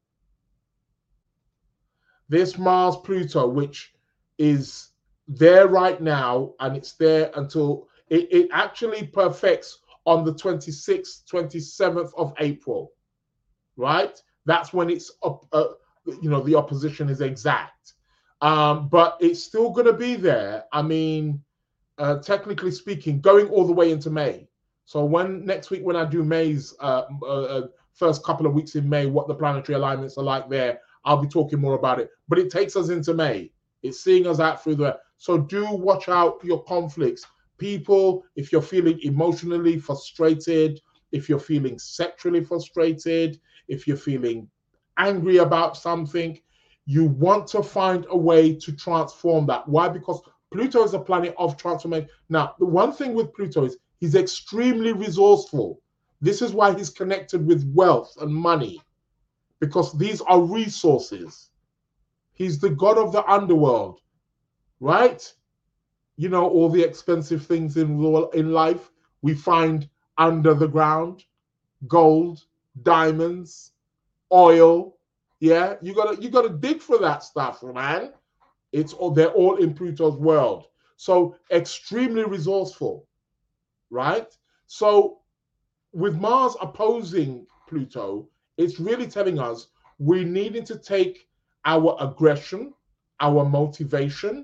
This Mars-Pluto, which is there right now, and it's there until it, it actually perfects on the twenty-sixth, twenty-seventh of April, right? That's when it's up, uh, you know, the opposition is exact, um, but it's still going to be there. I mean, uh, technically speaking, going all the way into May. So when next week, when I do May's uh, uh, first couple of weeks in May, what the planetary alignments are like there, I'll be talking more about it. But it takes us into May. It's seeing us out through there. So do watch out your conflicts. People, if you're feeling emotionally frustrated, if you're feeling sexually frustrated, if you're feeling angry about something, you want to find a way to transform that. Why? Because Pluto is a planet of transformation. Now, the one thing with Pluto is he's extremely resourceful. This is why he's connected with wealth and money, because these are resources. He's the god of the underworld, right? You know, all the expensive things in, in life we find under the ground, gold, diamonds, oil. Yeah, you gotta you gotta dig for that stuff, man. It's all they're all in Pluto's world. So extremely resourceful, right? So with Mars opposing Pluto, it's really telling us we needing to take our aggression, our motivation,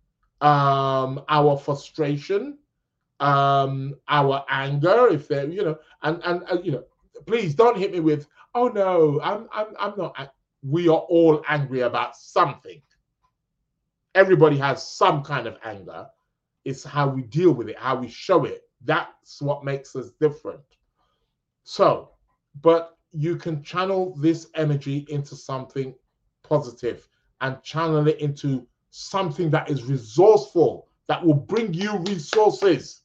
um, our frustration, um, our anger, if they're, you know, and, and, and you know, please don't hit me with, oh no, I'm, I'm, I'm not. We are all angry about something. Everybody has some kind of anger. It's how we deal with it, how we show it. That's what makes us different. So, but you can channel this energy into something positive and channel it into something that is resourceful, that will bring you resources.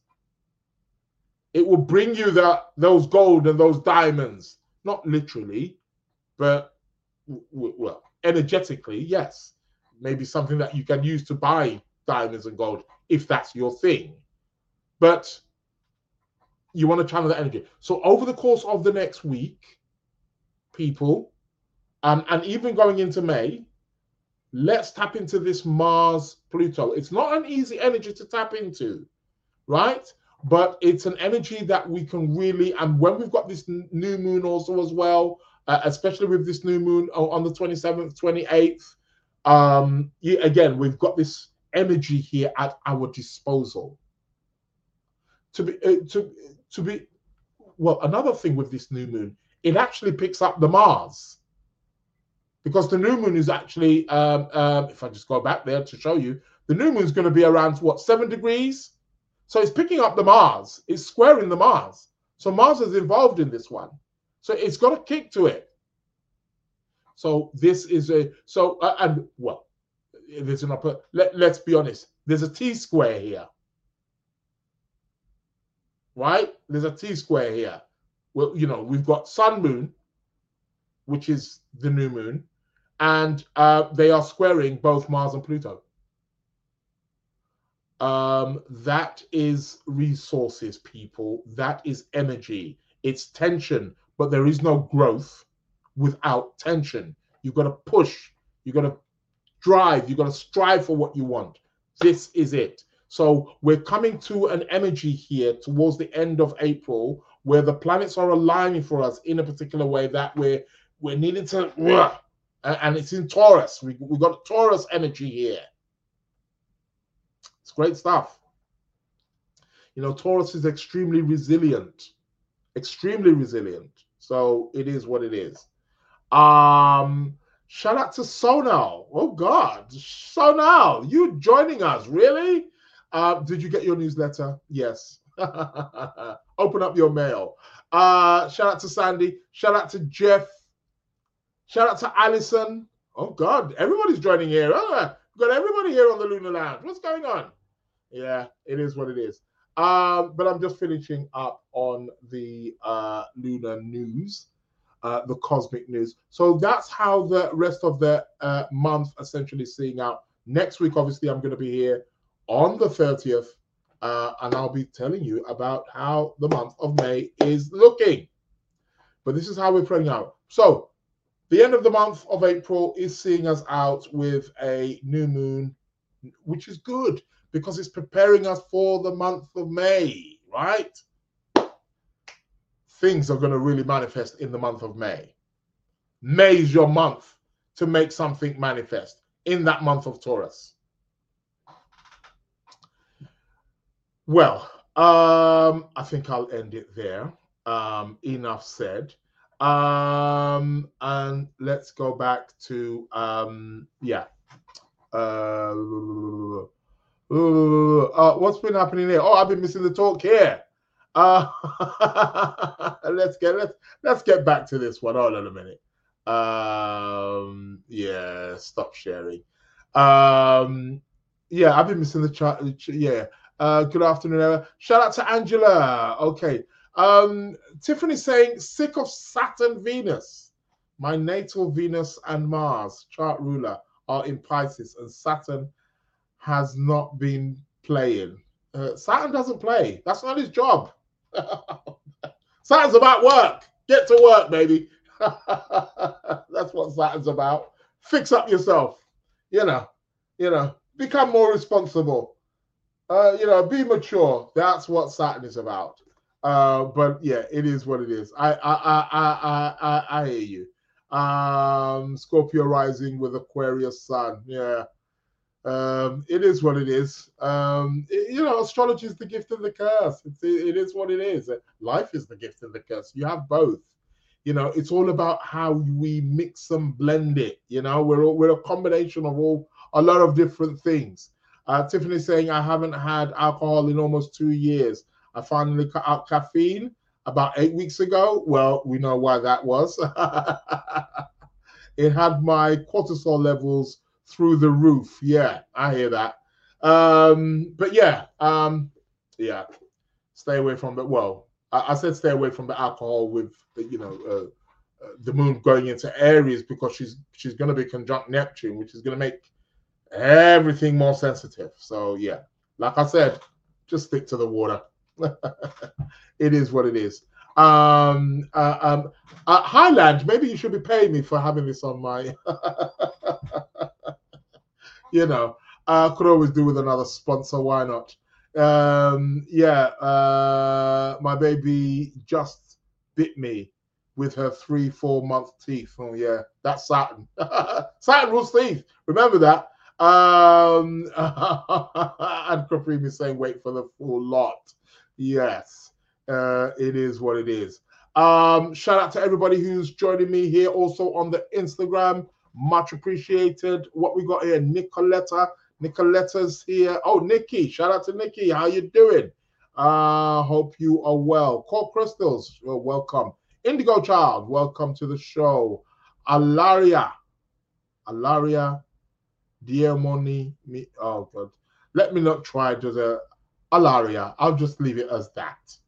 It will bring you the, those gold and those diamonds, not literally, but well, energetically, yes. Maybe something that you can use to buy diamonds and gold if that's your thing. But you want to channel that energy. So over the course of the next week, people, um, and even going into May, let's tap into this Mars Pluto. It's not an easy energy to tap into, right? But it's an energy that we can really, and when we've got this new moon also as well, uh, especially with this new moon on the twenty-seventh, twenty-eighth, um, yeah, again, we've got this energy here at our disposal. To be, uh, to, to be, well, another thing with this new moon, it actually picks up the Mars. Because the new moon is actually, um, um, if I just go back there to show you, the new moon is going to be around, what, seven degrees? So it's picking up the Mars. It's squaring the Mars. So Mars is involved in this one. So it's got a kick to it. So this is a, so, uh, and, well, there's an upper, let, let's be honest, there's a T-square here. Right? There's a T-square here. Well, you know, we've got Sun Moon, which is the new moon, and uh, they are squaring both Mars and Pluto. Um, that is resources, people. That is energy. It's tension, but there is no growth without tension. You've got to push. You've got to drive. You've got to strive for what you want. This is it. So we're coming to an energy here towards the end of April where the planets are aligning for us in a particular way that we're, we're needing to, and it's in Taurus. We, we've got Taurus energy here. It's great stuff. You know, Taurus is extremely resilient, extremely resilient. So it is what it is. Um, shout out to Sonal. Oh God, Sonal, you joining us, really? Uh, did you get your newsletter? Yes. Open up your mail. Uh, shout out to Sandy. Shout out to Jeff. Shout out to Allison. Oh God, everybody's joining here. Oh, we've got everybody here on the Lunar Lounge. What's going on? Yeah, it is what it is. Um, but I'm just finishing up on the uh, lunar news, uh, the cosmic news. So that's how the rest of the uh, month essentially is seeing out. Next week, obviously, I'm going to be here on the thirtieth, uh, and I'll be telling you about how the month of May is looking. But this is how we're playing out. So the end of the month of April is seeing us out with a new moon, which is good because it's preparing us for the month of May, right? Things are going to really manifest in the month of May. May is your month to make something manifest in that month of Taurus. Well, um, I think I'll end it there. Um, enough said. Um, and let's go back to, um, yeah. Uh, uh, what's been happening here? Oh, I've been missing the talk here. Uh, let's get let's let's get back to this one. Hold on a minute. Um, yeah, stop sharing. Um, Yeah, I've been missing the chat. Yeah. Uh, good afternoon, Ella. Shout out to Angela. Okay. Um, Tiffany saying, sick of Saturn, Venus. My natal Venus and Mars chart ruler are in Pisces, and Saturn has not been playing. Uh, Saturn doesn't play. That's not his job. Saturn's about work. Get to work, baby. That's what Saturn's about. Fix up yourself. You know, you know, become more responsible. Uh, you know, be mature. That's what Saturn is about. Uh, but yeah, it is what it is. I I I I I, I hear you. Um, Scorpio rising with Aquarius sun. Yeah. Um, it is what it is. Um, it, you know, astrology is the gift and the curse. It's, it, it is what it is. Life is the gift and the curse. You have both. You know, it's all about how we mix and blend it. You know, we're we're a combination of all a lot of different things. Uh, Tiffany saying, I haven't had alcohol in almost two years. I finally cut out caffeine about eight weeks ago. Well, we know why that was. It had my cortisol levels through the roof. Yeah, I hear that. Um, but yeah, um, yeah, stay away from it. Well, I, I said stay away from the alcohol with, you know, uh, uh, the moon going into Aries, because she's she's going to be conjunct Neptune, which is going to make everything more sensitive. So yeah, like I said, just stick to the water. It is what it is. Um, uh, um, uh, Highland, maybe you should be paying me for having this on my. You know, I could always do with another sponsor. Why not? Um, yeah, uh, my baby just bit me with her three, four month teeth. Oh yeah, that's Saturn. Saturn rules teeth. Remember that. Um, and Capri is saying, wait for the full lot. Yes, uh, it is what it is. Um, shout out to everybody who's joining me here also on the Instagram. Much appreciated. What we got here, Nicoletta. Nicoletta's here. Oh, Nikki. Shout out to Nikki. How you doing? Uh, hope you are well. Core Crystals, well, welcome. Indigo Child, welcome to the show. Alaria. Alaria. Diamoni. Me. Oh, God. Let me not try just a Alaria. I'll just leave it as that.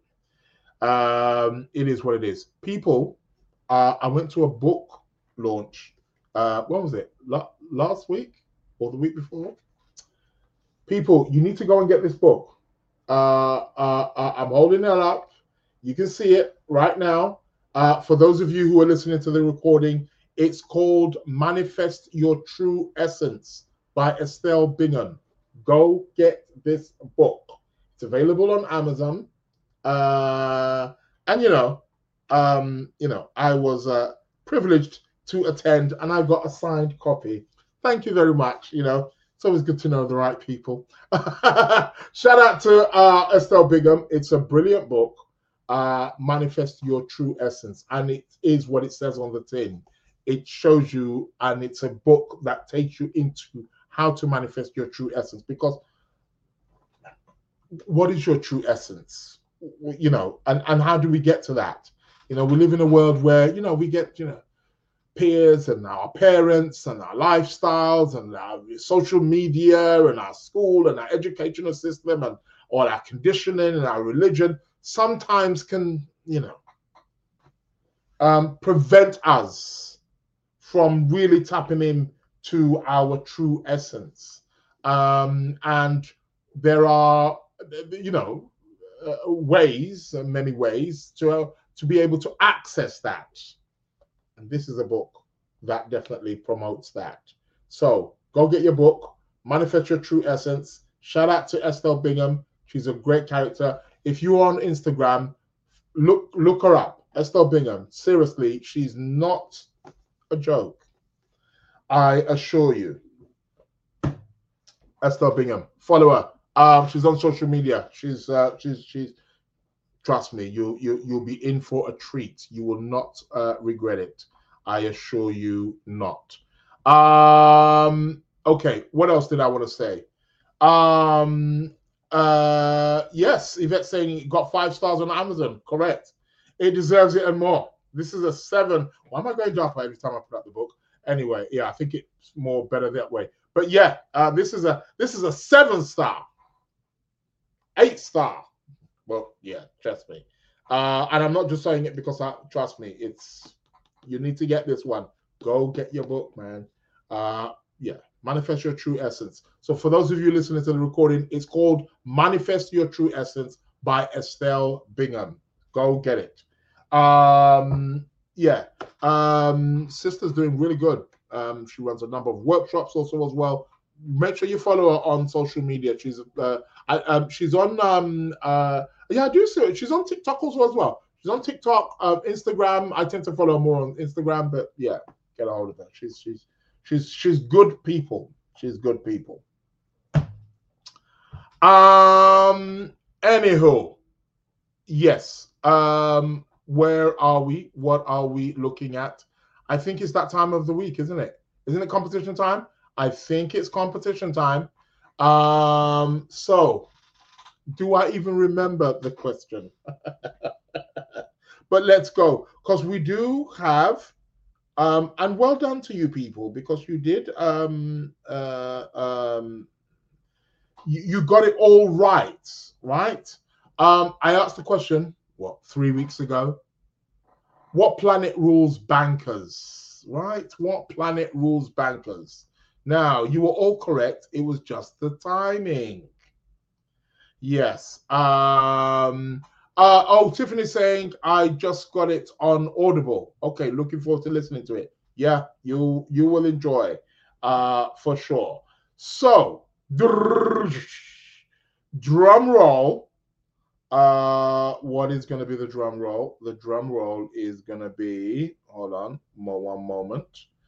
Um, it is what it is. People, uh, I went to a book launch. Uh, when was it? La- last week or the week before? People, you need to go and get this book. Uh, uh, uh, I'm holding it up. You can see it right now. Uh, for those of you who are listening to the recording, it's called Manifest Your True Essence by Estelle Bingham. Go get this book. It's available on Amazon. Uh, and you know, um, you know, I was uh, privileged to attend, and I got a signed copy. Thank you very much. You know, it's always good to know the right people. Shout out to uh, Estelle Bingham. It's a brilliant book. Uh, Manifest Your True Essence, and it is what it says on the tin. It shows you, and it's a book that takes you into how to manifest your true essence. Because what is your true essence? You know, and, and how do we get to that? You know, we live in a world where, you know, we get, you know, peers and our parents and our lifestyles and our social media and our school and our educational system and all our conditioning and our religion sometimes can, you know, um, prevent us from really tapping into our true essence. Um, and there are, you know, uh, ways, uh, many ways to, uh, to be able to access that. And this is a book that definitely promotes that. So go get your book, Manifest Your True Essence. Shout out to Estelle Bingham. She's a great character. If you're on Instagram, look look her up. Estelle Bingham. Seriously, she's not a joke. I assure you. Estelle Bingham. Follow her. Um, she's on social media. She's uh, she's she's. Trust me, you you you'll be in for a treat. You will not uh, regret it. I assure you not. Um, okay, what else did I want to say? Um, uh, yes, Yvette saying it got five stars on Amazon. Correct. It deserves it and more. This is a seven. Why am I going to drop every time I put up the book? Anyway, yeah, I think it's more better that way. but yeah, uh, this is a this is a seven star, eight star. Well, yeah, trust me. Uh, and I'm not just saying it because I trust me. It's you need to get this one. Go get your book, man. Uh, yeah, Manifest Your True Essence. So for those of you listening to the recording, it's called Manifest Your True Essence by Estelle Bingham. Go get it. Um, yeah, um, sister's doing really good. Um, she runs a number of workshops also as well. Make sure you follow her on social media. She's uh, I, um, she's on um, uh, yeah, I do see it. She's on TikTok also as well. She's on TikTok, uh, Instagram. I tend to follow her more on Instagram, but yeah, get a hold of her. She's she's she's she's good people. She's good people. Um. Anywho, yes. Um. Where are we? What are we looking at? I think it's that time of the week, isn't it? Isn't it competition time? I think it's competition time. Um. So, do I even remember the question? But let's go, because we do have, um, and well done to you people, because you did, um, uh, um, you, you got it all right, right? Um, I asked the question, what, three weeks ago? What planet rules bankers, right? What planet rules bankers? Now, you were all correct. It was just the timing. Yes. Um, uh, oh, Tiffany's saying, I just got it on Audible. Okay, looking forward to listening to it. Yeah, you you will enjoy, uh, for sure. So, drum roll. Uh, what is going to be the drum roll? The drum roll is going to be, hold on, one moment.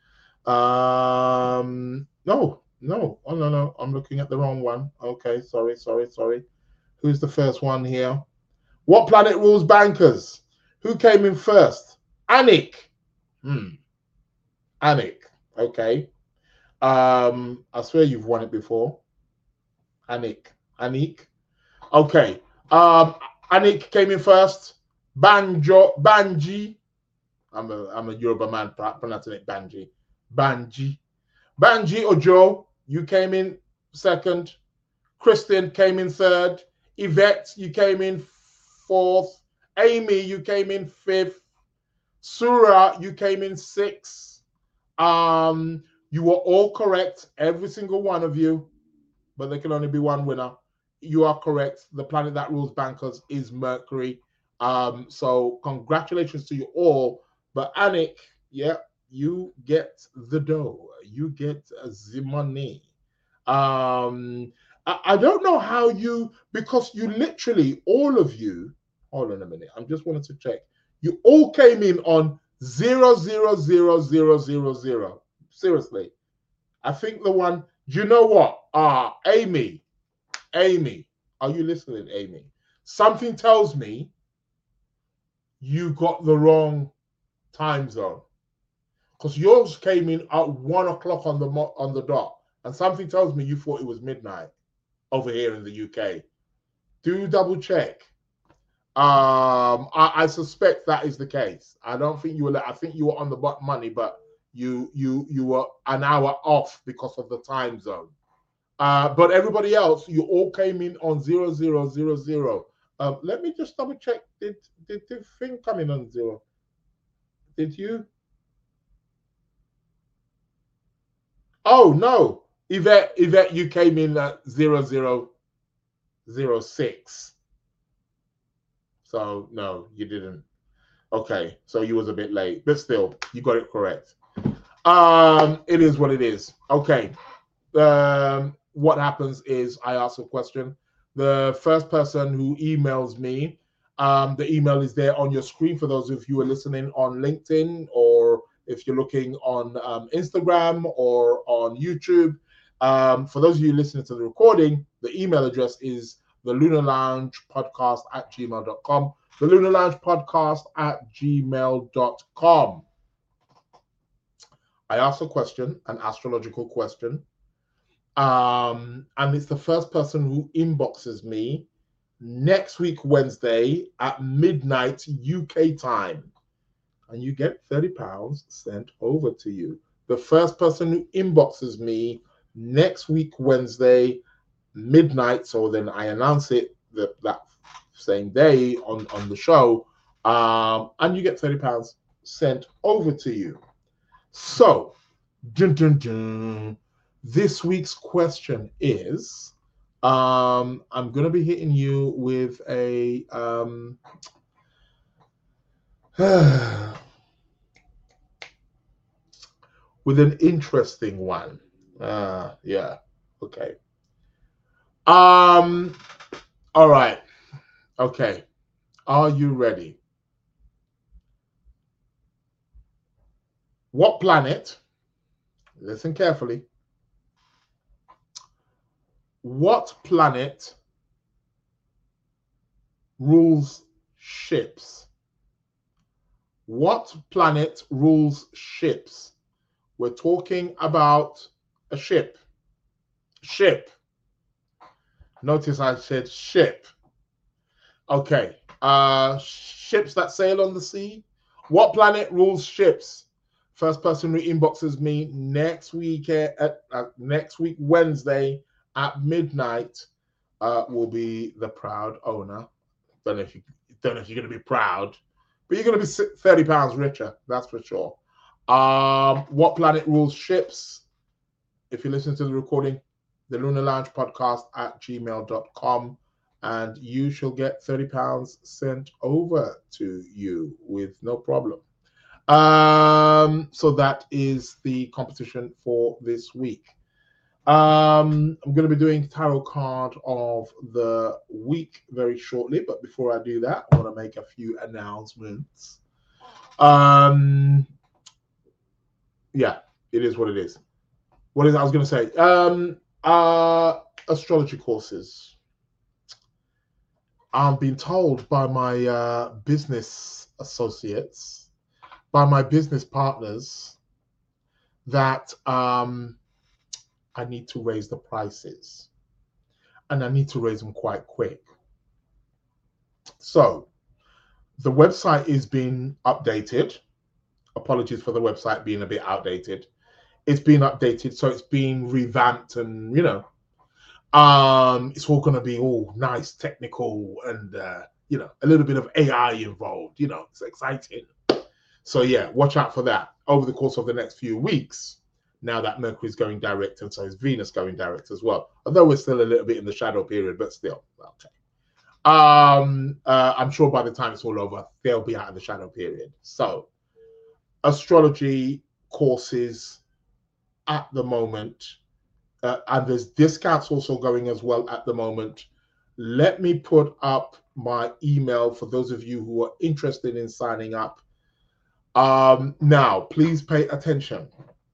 Um, no, no, oh, no, no, I'm looking at the wrong one. Okay, sorry, sorry, sorry. Who's the first one here? What planet rules bankers? Who came in first? Anik. Hmm. Anik. Okay. Um, I swear you've won it before. Anik. Anik. Okay. Um, Anik came in first. Banjo. Banji. I'm a I'm a Yoruba man pronouncing it Banji. Banji. Banji Ojo, you came in second. Christian came in third. Yvette, you came in fourth. Amy, you came in fifth. Surah, you came in sixth. Um, you were all correct, every single one of you, but there can only be one winner. You are correct. The planet that rules bankers is Mercury. Um, so congratulations to you all. But Anik, yeah, you get the dough. You get the money. Um, I don't know how you, because you literally, all of you, hold on a minute, I just wanted to check. You all came in on zero, zero, zero, zero, zero, zero. Seriously. I think the one, do you know what? Ah, uh, Amy, Amy, are you listening, Amy? Something tells me you got the wrong time zone, because yours came in at one o'clock on the on the dot, and something tells me you thought it was midnight over here in the U K. Do double check. Um, I, I suspect that is the case. I don't think you were. I think you were on the money, but you you you were an hour off because of the time zone. Uh, but everybody else, you all came in on zero zero zero zero. Um, let me just double check. Did did the thing come in on zero? Did you? Oh no. Yvette, Yvette, you came in at zero zero zero six. So no, you didn't. Okay, so you was a bit late, but still, you got it correct. Um, it is what it is. Okay. Um, what happens is I ask a question. The first person who emails me, um, the email is there on your screen for those of you who are listening on LinkedIn, or if you're looking on um, Instagram or on YouTube. Um, for those of you listening to the recording, the email address is the Lunar Lounge Podcast at gmail dot com. The Lunar Lounge Podcast at gmail dot com. I asked a question, an astrological question. Um, and it's the first person who inboxes me next week, Wednesday at midnight U K time. And you get thirty pounds sent over to you. The first person who inboxes me next week, Wednesday, midnight. So then I announce it the, that same day on, on the show. Um, and you get thirty pounds sent over to you. So, dun, dun, dun, this week's question is, um, I'm going to be hitting you with a, um, with an interesting one. Uh, yeah, okay. Um, all right. Okay. Are you ready? What planet, listen carefully, what planet rules ships? What planet rules ships? We're talking about a ship. Ship. Notice I said ship. Okay. Uh, ships that sail on the sea. What planet rules ships? First person who inboxes me next week at, uh, next week Wednesday at midnight uh, will be the proud owner. Don't know if you don't know if you're going to be proud, but you're going to be thirty pounds richer. That's for sure. Um, what planet rules ships? If you listen to the recording, the Lunar Lounge podcast at gmail dot com, and you shall get thirty pounds sent over to you with no problem. Um, so that is the competition for this week. Um, I'm going to be doing tarot card of the week very shortly, but before I do that, I want to make a few announcements. Um, yeah, it is what it is. What is I was going to say? Um, uh, astrology courses. I'm being told by my uh, business associates, by my business partners, that um, I need to raise the prices, and I need to raise them quite quick. So the website is being updated. Apologies for the website being a bit outdated. It's being updated, so it's being revamped, and you know, um, it's all going to be all nice, technical, and uh, you know, a little bit of A I involved. You know, it's exciting. So yeah, watch out for that over the course of the next few weeks. Now that Mercury's going direct, and so is Venus going direct as well. Although we're still a little bit in the shadow period, but still, okay. Um, uh, I'm sure by the time it's all over, they'll be out of the shadow period. So, astrology courses at the moment, uh, and there's discounts also going as well at the moment. Let me put up my email for those of you who are interested in signing up. Um, now, please pay attention.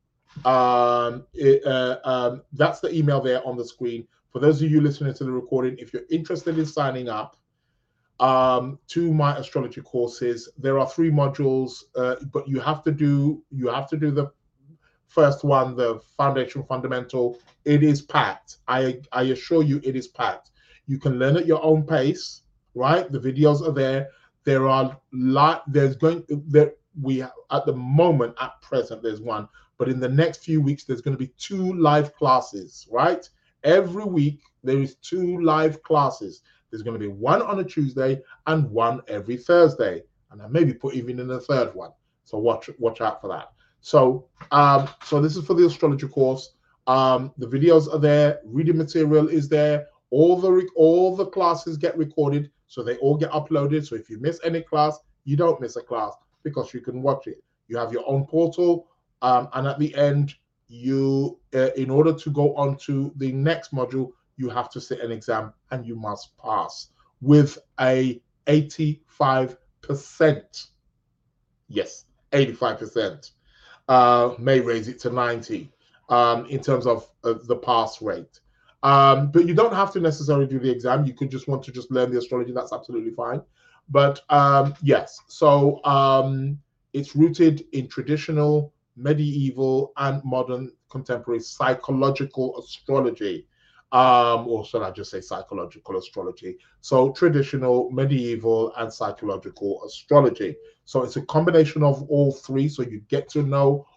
Um, it, uh, um, that's the email there on the screen. For those of you listening to the recording, if you're interested in signing up um, to my astrology courses, there are three modules, uh, but you have to do you have to do the first one, the foundation fundamental. It is packed. I I assure you, it is packed. You can learn at your own pace, right? The videos are there. There are lot. There's going there. We at the moment at present there's one. But in the next few weeks, there's going to be two live classes, right? Every week, there is two live classes. There's going to be one on a Tuesday and one every Thursday. And I maybe put even in a third one. So watch watch out for that. So, um, so this is for the astrology course. Um, the videos are there. Reading material is there. All the, all the classes get recorded. So they all get uploaded. So if you miss any class, you don't miss a class because you can watch it. You have your own portal. Um, and at the end, you, uh, in order to go on to the next module, you have to sit an exam and you must pass with a eighty-five percent. Yes, eighty-five percent. Uh, may raise it to ninety um, in terms of uh, the pass rate. Um, but you don't have to necessarily do the exam. You could just want to just learn the astrology. That's absolutely fine. But um, yes, so um, it's rooted in traditional, medieval, and modern contemporary psychological astrology, um, or should I just say psychological astrology? So traditional, medieval, and psychological astrology. So it's a combination of all three. So you get to know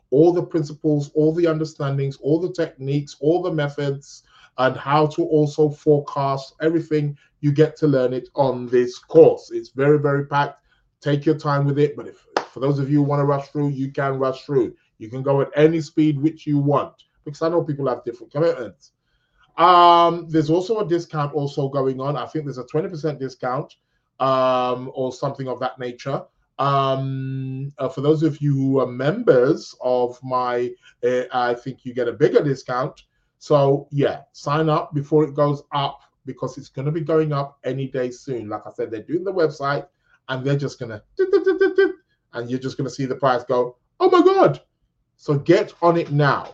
all the principles, all the understandings, all the techniques, all the methods, and how to also forecast everything. You get to learn it on this course. It's very, very packed. Take your time with it. But if for those of you who want to rush through, you can rush through. You can go at any speed which you want, because I know people have different commitments. Um, there's also a discount also going on. I think there's a twenty percent discount um, or something of that nature. Um, uh, for those of you who are members of my, uh, I think you get a bigger discount. So yeah, sign up before it goes up, because it's going to be going up any day soon. Like I said, they're doing the website and they're just going to, and you're just going to see the price go, oh my God. So get on it now.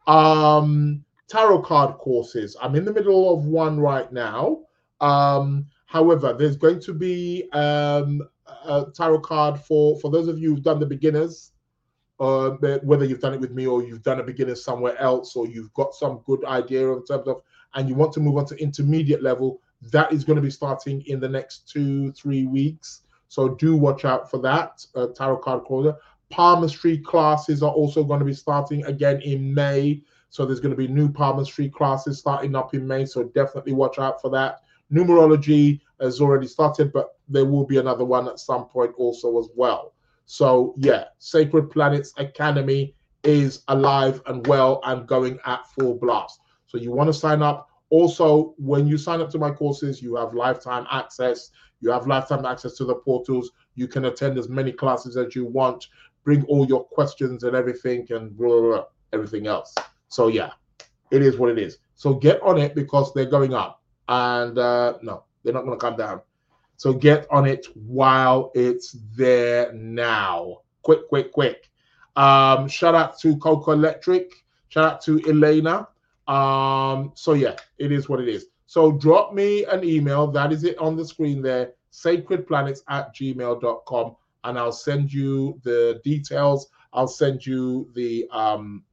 Um, tarot card courses. I'm in the middle of one right now. Um, however, there's going to be um, a tarot card for, for those of you who've done the beginners, uh, whether you've done it with me or you've done a beginner somewhere else, or you've got some good idea in terms of, and you want to move on to intermediate level. That is going to be starting in the next two, three weeks. So do watch out for that, uh, tarot card course. Palmistry classes are also going to be starting again in May. So there's going to be new palmistry classes starting up in May. So definitely watch out for that. Numerology has already started, but there will be another one at some point also as well. So yeah, Sacred Planets Academy is alive and well and going at full blast. So you want to sign up. Also, when you sign up to my courses, you have lifetime access. You have lifetime access to the portals. You can attend as many classes as you want. Bring all your questions and everything and blah, blah, blah, everything else. So yeah, it is what it is. So get on it, because they're going up. And uh, no, they're not going to come down. So get on it while it's there now. Quick, quick, quick. Um, shout out to Coco Electric. Shout out to Elena. Um, so yeah, it is what it is. So drop me an email. That is it on the screen there. sacred planets at gmail dot com. And I'll send you the details. I'll send you the um,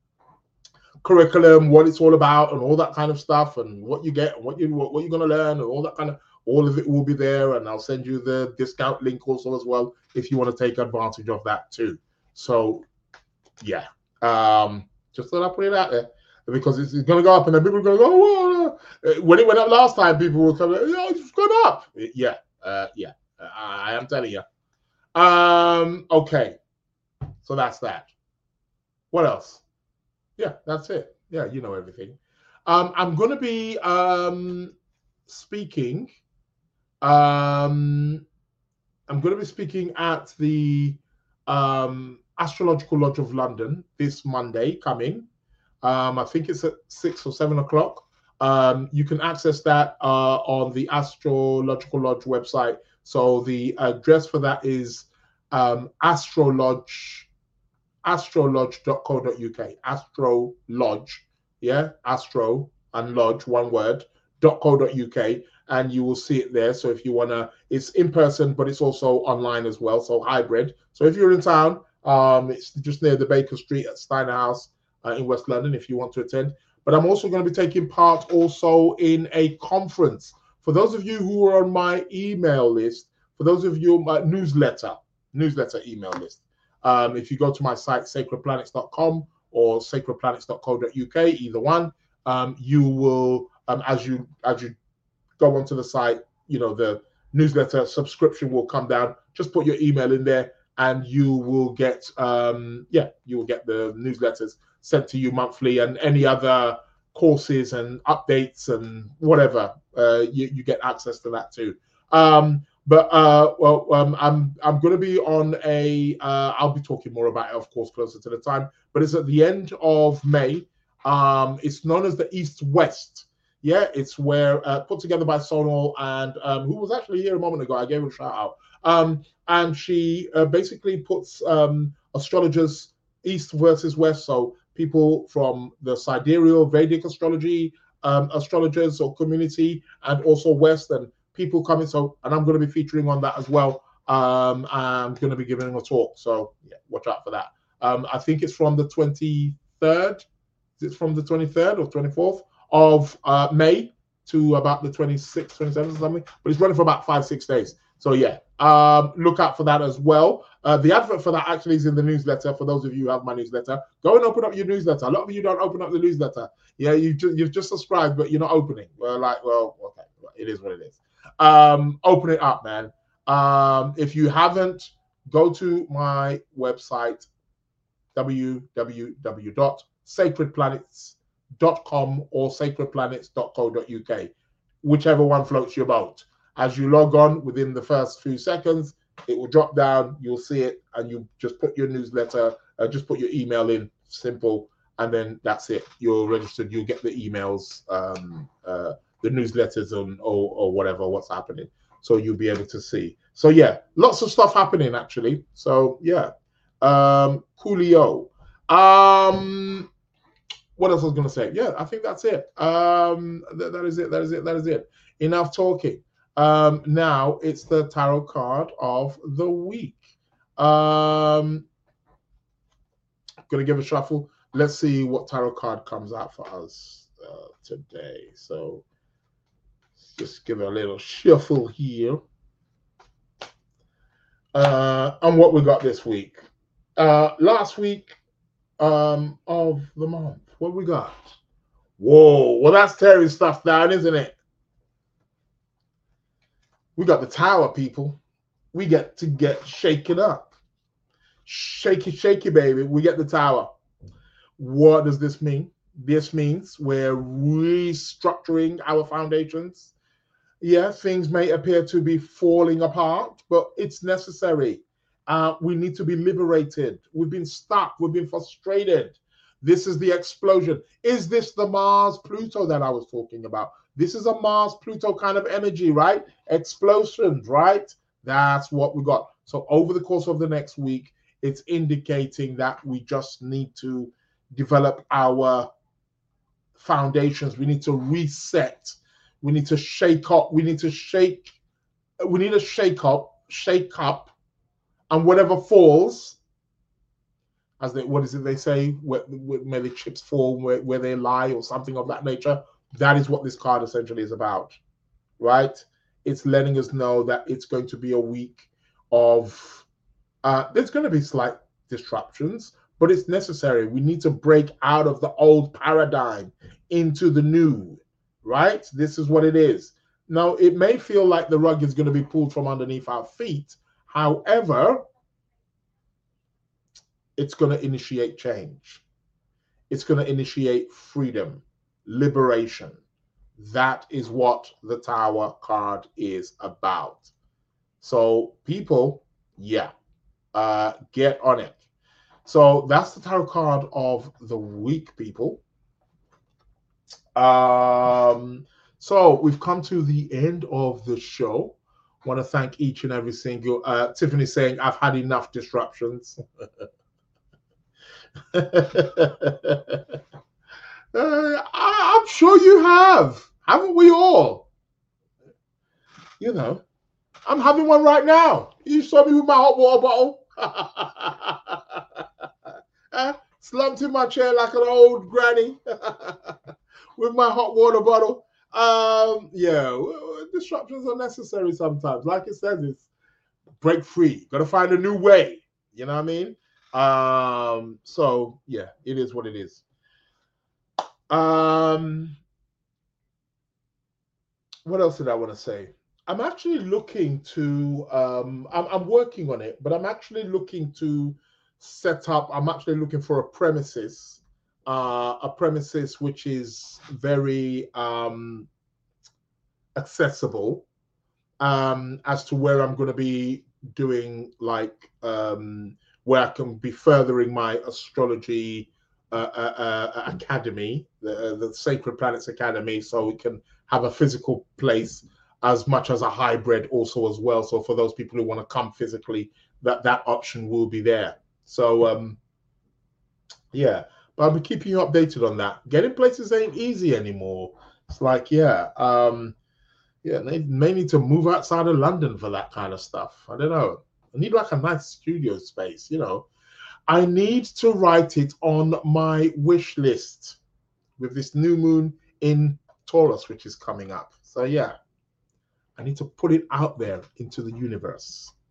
curriculum, what it's all about, and all that kind of stuff, and what you get, and what you what, what you're going to learn, and all that kind of. All of it will be there, and I'll send you the discount link also as well if you want to take advantage of that too. So, yeah, um, just thought I'd put it out there, because it's, it's going to go up, and then people are going to go, oh, no. When it went up last time, people were coming, oh, it's gone up. Yeah, uh, yeah, I, I am telling you. Um, okay, so that's that. What else? Yeah, that's it. Yeah, you know everything. Um, I'm going to be um, speaking. Um, I'm going to be speaking at the um, Astrological Lodge of London this Monday coming. Um, I think it's at six or seven o'clock. Um, you can access that uh, on the Astrological Lodge website. So the address for that is um, Astrolodge, astrolodge dot co dot U K. Astro Lodge, yeah, Astro and Lodge, one word, .co.uk, and you will see it there. So if you want to, it's in person, but it's also online as well, so hybrid. So if you're in town, um, it's just near the Baker Street at Steiner House uh, in West London if you want to attend. But I'm also going to be taking part also in a conference. For those of you who are on my email list, for those of you on my newsletter, newsletter email list, um, if you go to my site, sacred planets dot com or sacred planets dot co dot U K, either one, um, you will, um, as you as you go onto the site, you know, the newsletter subscription will come down. Just put your email in there, and you will get, um, yeah, you will get the newsletters sent to you monthly, and any other courses and updates and whatever, uh, you, you get access to that too. Um, but uh, well, um, I'm I'm going to be on a. Uh, I'll be talking more about it, of course, closer to the time. But it's at the end of May. Um, it's known as the East West. Yeah, it's where uh, put together by Sonal, and um, who was actually here a moment ago. I gave her a shout out. Um, and she uh, basically puts um, astrologers East versus West. So people from the sidereal Vedic astrology, um, astrologers or community, and also West, and people coming. So, and I'm going to be featuring on that as well. Um, I'm going to be giving a talk. So yeah, watch out for that. Um, I think it's from the twenty-third. It's from the twenty-third or twenty-fourth of uh, May to about the twenty-sixth, twenty-seventh or something. But it's running for about five, six days. So yeah, um, look out for that as well. Uh, the advert for that actually is in the newsletter. For those of you who have my newsletter, go and open up your newsletter. A lot of you don't open up the newsletter. Yeah, you just, you've just subscribed, but you're not opening. Well, like, well, okay, it is what it is. Um, open it up, man. Um, if you haven't, go to my website, w w w dot sacred planets dot com or sacred planets dot co dot u k, whichever one floats your boat. As you log on, within the first few seconds, it will drop down, you'll see it, and you just put your newsletter, uh, just put your email in, simple, and then that's it. You're registered, you'll get the emails, um, uh, the newsletters, and, or, or whatever, what's happening. So you'll be able to see. So yeah, lots of stuff happening, actually. So yeah, um, coolio. Um, what else I was going to say? Yeah, I think that's it. Um, th that is it, that is it, that is it. Enough talking. Um, now it's the tarot card of the week. Um, I'm going to give a shuffle. Let's see what tarot card comes out for us uh, today. So just give it a little shuffle here. Uh, and what we got this week. Uh, last week um, of the month, what we got? Whoa, well, that's tearing stuff down, isn't it? We got the Tower, people. We get to get shaken up. Shaky, shaky, baby. We get the Tower. What does this mean? This means we're restructuring our foundations. Yeah, things may appear to be falling apart, but it's necessary. Uh, we need to be liberated. We've been stuck. We've been frustrated. This is the explosion. Is this the Mars-Pluto that I was talking about? This is a Mars-Pluto kind of energy, right? Explosions, right? That's what we got. So over the course of the next week, it's indicating that we just need to develop our foundations. We need to reset. We need to shake up. We need to shake. We need to shake up, shake up, and whatever falls, as they, what is it they say, where, where the chips fall, where, where they lie, or something of that nature. That is what this card essentially is about, right? It's letting us know that it's going to be a week of, uh, there's going to be slight disruptions, but it's necessary. We need to break out of the old paradigm into the new, right? This is what it is. Now, it may feel like the rug is going to be pulled from underneath our feet. However, it's going to initiate change. It's going to initiate freedom, liberation. That is what the Tower card is about. So people, yeah, uh, get on it. So that's the tarot card of the week, people. Um, so we've come to the end of the show. I want to thank each and every single, uh, Tiffany saying, I've had enough disruptions. Uh, I, I'm sure you have. Haven't we all? You know, I'm having one right now. You saw me with my hot water bottle. uh, slumped in my chair like an old granny with my hot water bottle. Um, yeah, disruptions are necessary sometimes. Like it says, it's break free. Got to find a new way. You know what I mean? Um, so, yeah, it is what it is. Um, what else did I want to say? I'm actually looking to, um, I'm, I'm working on it, but I'm actually looking to set up, I'm actually looking for a premises, uh, a premises which is very um, accessible um, as to where I'm going to be doing like, um, where I can be furthering my astrology Uh, uh, uh, academy, the, the Sacred Planets Academy, so we can have a physical place as much as a hybrid also as well. So for those people who want to come physically, that that option will be there. So um, yeah, but I'll be keeping you updated on that. Getting places ain't easy anymore. It's like, yeah, um, yeah, they may need to move outside of London for that kind of stuff. I don't know. I need like a nice studio space, you know. I need to write it on my wish list with this new moon in Taurus, which is coming up. So yeah, I need to put it out there into the universe.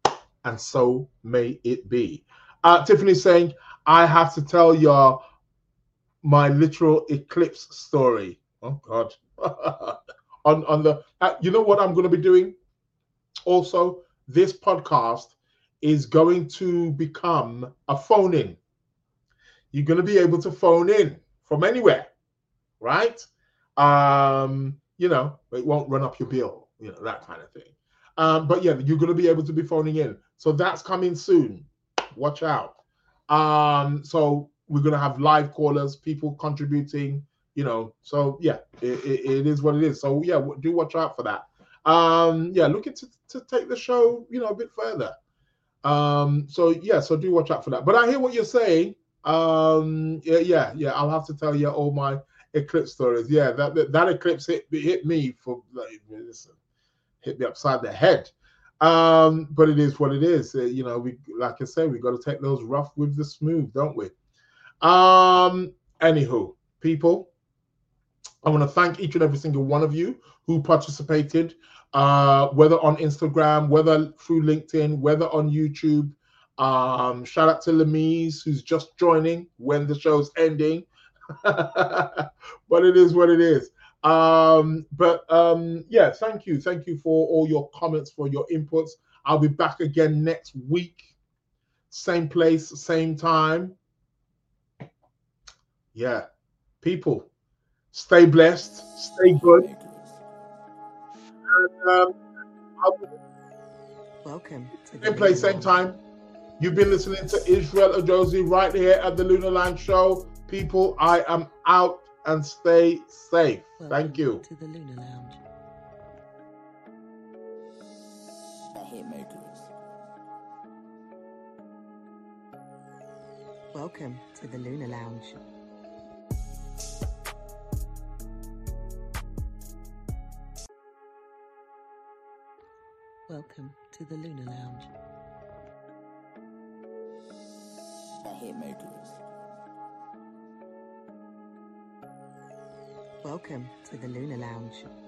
and so may it be. Uh, Tiffany's saying, I have to tell you my literal eclipse story. Oh, God. on, on the, uh, you know what I'm going to be doing? Also, this podcast is going to become a phone-in. You're going to be able to phone in from anywhere, right? Um, you know, it won't run up your bill, you know, that kind of thing. Um, but yeah, you're going to be able to be phoning in. So that's coming soon. Watch out. Um, so we're going to have live callers, people contributing, you know. So yeah, it, it, it is what it is. So yeah, do watch out for that. Um, yeah, looking to, to take the show, you know, a bit further. Um, so yeah, so do watch out for that. But I hear what you're saying. Um, yeah, yeah, yeah. I'll have to tell you all my eclipse stories. Yeah, that that, that eclipse hit hit me for like, listen, hit me upside the head. Um, but it is what it is. Uh, you know, we like I say, we got to take those rough with the smooth, don't we? Um, anywho, people, I want to thank each and every single one of you who participated, uh, whether on Instagram, whether through LinkedIn, whether on YouTube. Um, shout out to Lemise, who's just joining when the show's ending. But it is what it is. Um, but um, yeah, thank you. Thank you for all your comments, for your inputs. I'll be back again next week. Same place, same time. Yeah. People, stay blessed, stay good. And, um, I'll be Welcome to the same place, Lunar same Lounge. time. You've been listening to Israel Ojozi right here at the Lunar Land Show. People, I am out, and stay safe. Welcome Thank you. to the Lunar Lounge. The Hitmakers. Welcome to the Lunar Lounge. Welcome to the Lunar Lounge. The Hitmakers. Welcome to the Lunar Lounge.